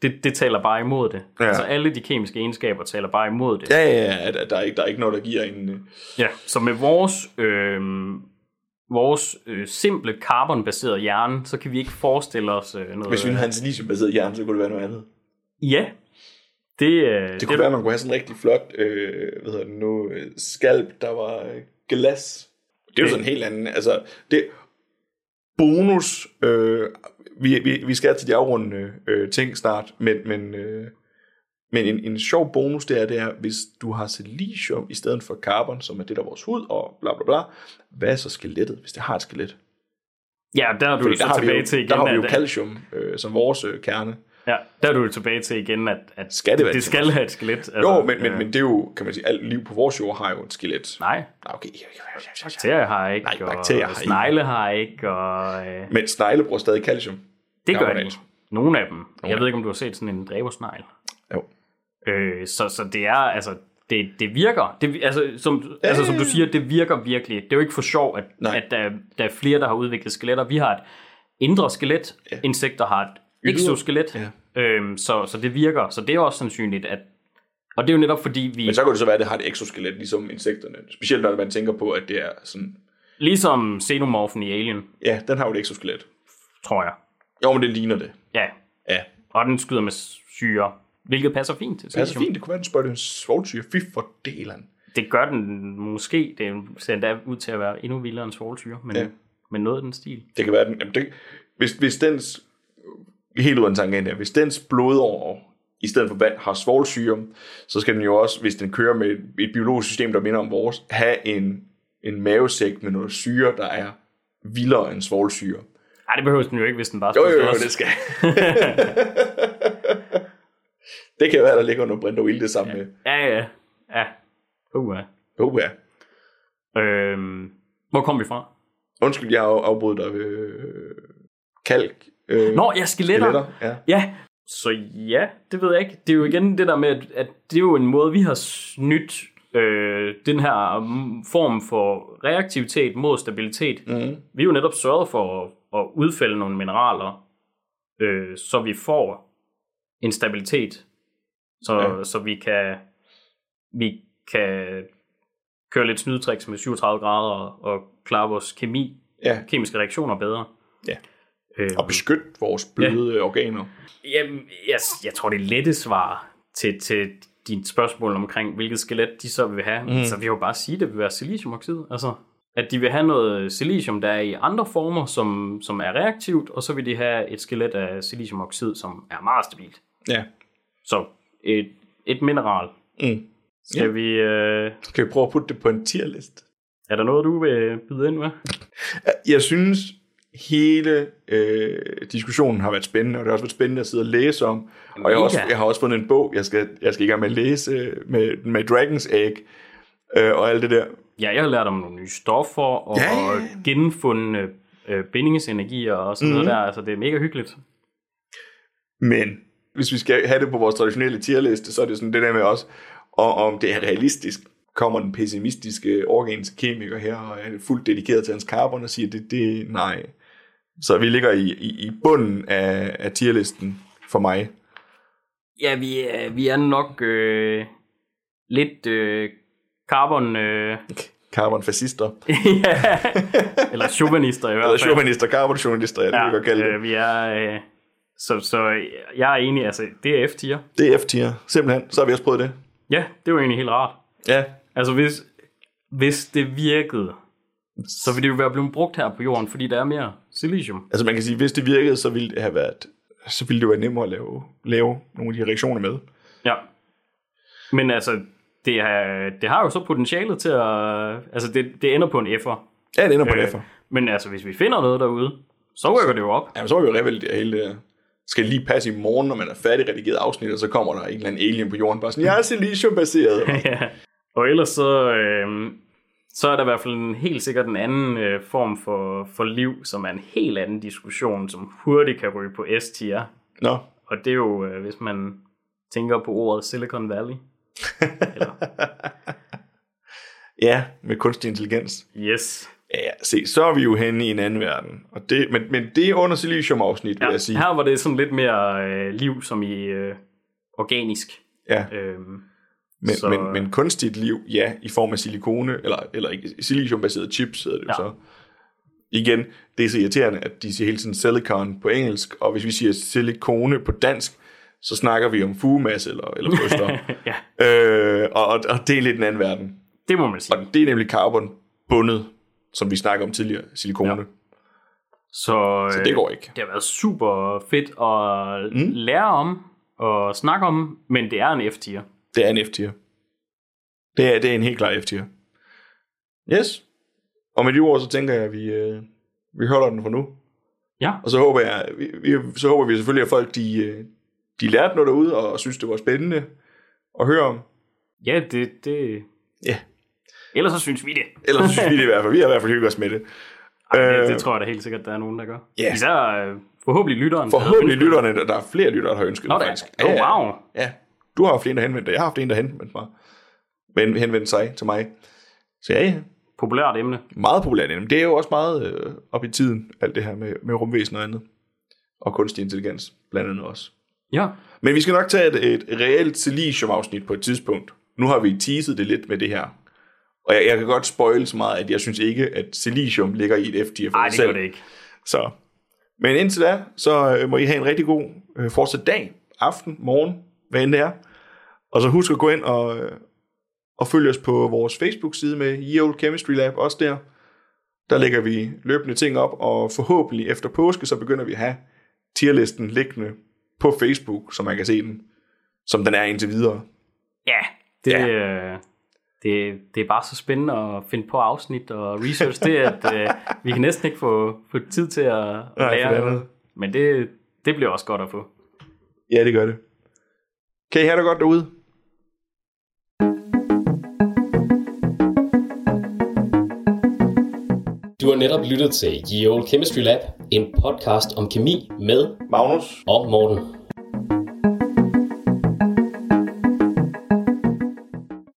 det, det taler bare imod det. Ja. Altså alle de kemiske egenskaber taler bare imod det. Ja, ja, ja, der er ikke, der er ikke noget, der giver en... Ja, så med vores, øh, vores øh, simple carbonbaserede hjerne, så kan vi ikke forestille os øh, noget... Hvis vi havde en siliciumbaseret hjerne, så kunne det være noget andet. Ja. Det, øh, det kunne det, være, at man kunne have sådan en rigtig flot øh, hvad hedder det nu, øh, skalp, der var øh, glas. Det er jo sådan en helt anden... Altså, det... Bonus... Øh, vi, vi, vi skal til de afrundende øh, ting snart, men... men øh, Men en, en sjov bonus, det er, det er, hvis du har silicium i stedet for carbon, som er det, der er vores hud, og bla bla bla, hvad er så skelettet, hvis det har et skelet? Ja, der er du Fordi så der tilbage jo, til igen. Der har vi jo at, calcium øh, som vores øh, kerne. Ja, der er du tilbage til igen, at, at skal det, det skal have et skelet. Altså, jo, men, men, øh, men det er jo, kan man sige, alt liv på vores jord har jo et skelet. Nej. Nej, okay. Bakterier har ikke, Nej, bakterier og har snegle ikke. har ikke, og... Øh, men snegle bruger stadig calcium. Det gør de. Nogle af dem. Nogle jeg ved ikke, om du har set sådan en dræbersnegl. Jo. Øh, så, så det er, altså, det, det virker. Det, altså, som, ja, altså, som du siger, det virker virkelig. Det er jo ikke for sjov, at, at der, der er flere, der har udviklet skeletter. Vi har et indre skelet. Ja. Insekter har et exoskelet. Ja. Øhm, så, så det virker. Så det er også sandsynligt, at... Og det er jo netop fordi, vi... Men så kan det så være, at det har et exoskelet, ligesom insekterne. Specielt når man tænker på, at det er sådan... Ligesom xenomorfen i Alien. Ja, den har jo et exoskelet. Tror jeg. Jo, men det ligner det. Ja. Ja. Og den skyder med syre. Hvilket passer fint til passer fint, det kunne være, den spørger, det en svovlsyre. Fy for deleren. Det gør den måske. Det ser endda ud til at være endnu vildere end svovlsyre, men, ja. men noget af den stil. Det kan være, den, jamen det, hvis, hvis dens, helt uden tangent her, hvis dens blodår i stedet for vand har svovlsyre, så skal den jo også, hvis den kører med et biologisk system, der minder om vores, have en, en mavesæk med noget syre, der er vildere end svovlsyre. Nej, det behøver den jo ikke, hvis den bare skal. Jo, jo, jo, det skal. Det kan jo være, der ligger noget Brenda Wilde sammen med. Ja, ja, ja. Uh, uh, ja. Øhm, hvor kom vi fra? Undskyld, jeg har afbrudt dig ved øh, kalk. Øh, Nå, ja, skeletter. skeletter ja. ja, så ja, det ved jeg ikke. Det er jo igen det der med, at, at det er jo en måde, vi har snydt øh, den her form for reaktivitet mod stabilitet. Mm. Vi har jo netop sørget for at, at udfælde nogle mineraler, øh, så vi får en stabilitet. Så, ja. så vi kan vi kan køre lidt snydetricks med syvogtredive grader og, og klare vores kemi, ja. kemiske reaktioner bedre. Ja. Øhm, og beskytte vores bløde ja. organer. Jamen, jeg, jeg tror, det er lette svar til, til dit spørgsmål omkring, hvilket skelet de så vil have. Mm. Så vi jo bare sige, at det vil være siliciumoxid. Altså, at de vil have noget silicium, der er i andre former, som, som er reaktivt, og så vil de have et skelet af siliciumoxid, som er meget stabilt. Ja. Så et, et mineral. Mm. Skal, ja. vi, øh... Skal vi prøve at putte det på en tierliste? Er der noget, du vil byde ind med? Jeg synes, hele øh, diskussionen har været spændende, og det har også været spændende at sidde og læse om. Og jeg har, også, jeg har også fundet en bog, jeg skal, jeg skal i gang med at læse med, med Dragon's Egg øh, og alt det der. Ja, jeg har lært om nogle nye stoffer og ja. genfundne øh, bindingsenergier og sådan mm. noget der. Altså, det er mega hyggeligt. Men hvis vi skal have det på vores traditionelle tierliste, så er det sådan det der med os, og om det er realistisk, kommer den pessimistiske organiske kemiker her og er fuldt dedikeret til hans carbon og siger, det det nej. Så vi ligger i, i, i bunden af, af tierlisten for mig. Ja, vi er, vi er nok øh, lidt øh, carbon... Øh... Carbon-fascister. Ja, eller chauvinister i hvert fald. Eller chauvinister, carbon-chauvinister, ja, det ja, vil jeg kalde det. Øh, vi er... Øh... Så, så jeg er enig, altså det er F-tier. Det er F-tier, simpelthen. Så har vi også prøvet det. Ja, det var egentlig helt rart. Ja. Altså hvis, hvis det virkede, så ville det jo være blevet brugt her på jorden, fordi der er mere silicium. Altså man kan sige, hvis det virkede, så ville det have været, så ville det være nemmere at lave, lave nogle af de reaktioner med. Ja. Men altså, det har, det har jo så potentialet til at, altså det, det ender på en F'er. Ja, det ender på en F'er. Men altså, hvis vi finder noget derude, så rykker det jo op. Ja, så er vi jo revalidere hele det. Skal lige passe i morgen, når man er færdigredigeret afsnit, og så kommer der en eller anden alien på jorden, bare sådan, jeg er silicium-baseret. Ja, og ellers så, øh, så er der i hvert fald en, helt sikkert en anden øh, form for, for liv, som er en helt anden diskussion, som hurtigt kan ryge på S-tier. Nå. Og det er jo, øh, hvis man tænker på ordet Silicon Valley. Eller... Ja, med kunstig intelligens. Yes. Ja, se, så er vi jo henne i en anden verden. Og det, men, men det er under silicium-afsnit, vil ja, jeg sige. Her var det sådan lidt mere øh, liv, som i øh, organisk. Ja. Øhm, Men, så, men, men kunstigt liv, ja, i form af silikone, eller, eller ikke, siliciumbaserede chips, hedder det ja. jo så. Igen, det er så irriterende, at de siger hele tiden silicon på engelsk, og hvis vi siger silikone på dansk, så snakker vi om fugemasse eller, eller bryster. ja. øh, og, og det er lidt en anden verden. Det må man sige. Og det er nemlig carbonbundet, som vi snakker om tidligere, silikone. Ja. Så, så det går ikke. Det har været super fedt at mm. lære om og snakke om, men det er en F-tier. Det er en F-tier. Det er, det er en helt klar F-tier. Yes. Og med de ord, så tænker jeg, at vi, øh, vi holder den for nu. Ja. Og så håber jeg, vi, vi, så håber vi selvfølgelig, at folk de, de lærte noget derude, og synes, det var spændende at høre om. Ja, det... det... Ja. Ellers så synes vi det. Ellers så synes vi det i hvert fald. Vi har i hvert fald hygget os med det. Ej, det, det tror jeg da helt sikkert, der er nogen, der gør. Yeah. Især øh, forhåbentlig lytteren. Forhåbentlig lytterne. Der er flere lyttere, der har ønsket Nå, det, det faktisk. Oh, wow. Ja, du har haft en, der henvendte dig. Jeg har haft en, der henvendte mig. Men henvendte sig til mig. Så ja, ja. Populært emne. Meget populært emne. Det er jo også meget øh, op i tiden, alt det her med, med rumvæsen og andet. Og kunstig intelligens, blandt andet også. Ja. Men vi skal nok tage et, et reelt silicium-afsnit på et tidspunkt. Nu har vi teaset det lidt med det her. Og jeg, jeg kan godt spoile så meget, at jeg synes ikke, at silicium ligger i et F-tier for Nej, sig selv. det gør det ikke. Så. Men indtil da, så øh, må I have en rigtig god øh, fortsat dag, aften, morgen, hvad end det er. Og så husk at gå ind og, øh, og følge os på vores Facebook-side med Ye Olde Chemistry Lab, også der. Der lægger vi løbende ting op, og forhåbentlig efter påske, så begynder vi at have tierlisten liggende på Facebook, så man kan se den, som den er indtil videre. Ja, det, ja. Øh, det, det er bare så spændende at finde på afsnit og research det, at øh, vi kan næsten ikke få, få tid til at, at Nej, lære noget. Men det, det bliver også godt at få. Ja, det gør det. Kan I have det godt derude? Du har netop lyttet til Ye Olde Chemistry Lab, en podcast om kemi med Magnus og Morten.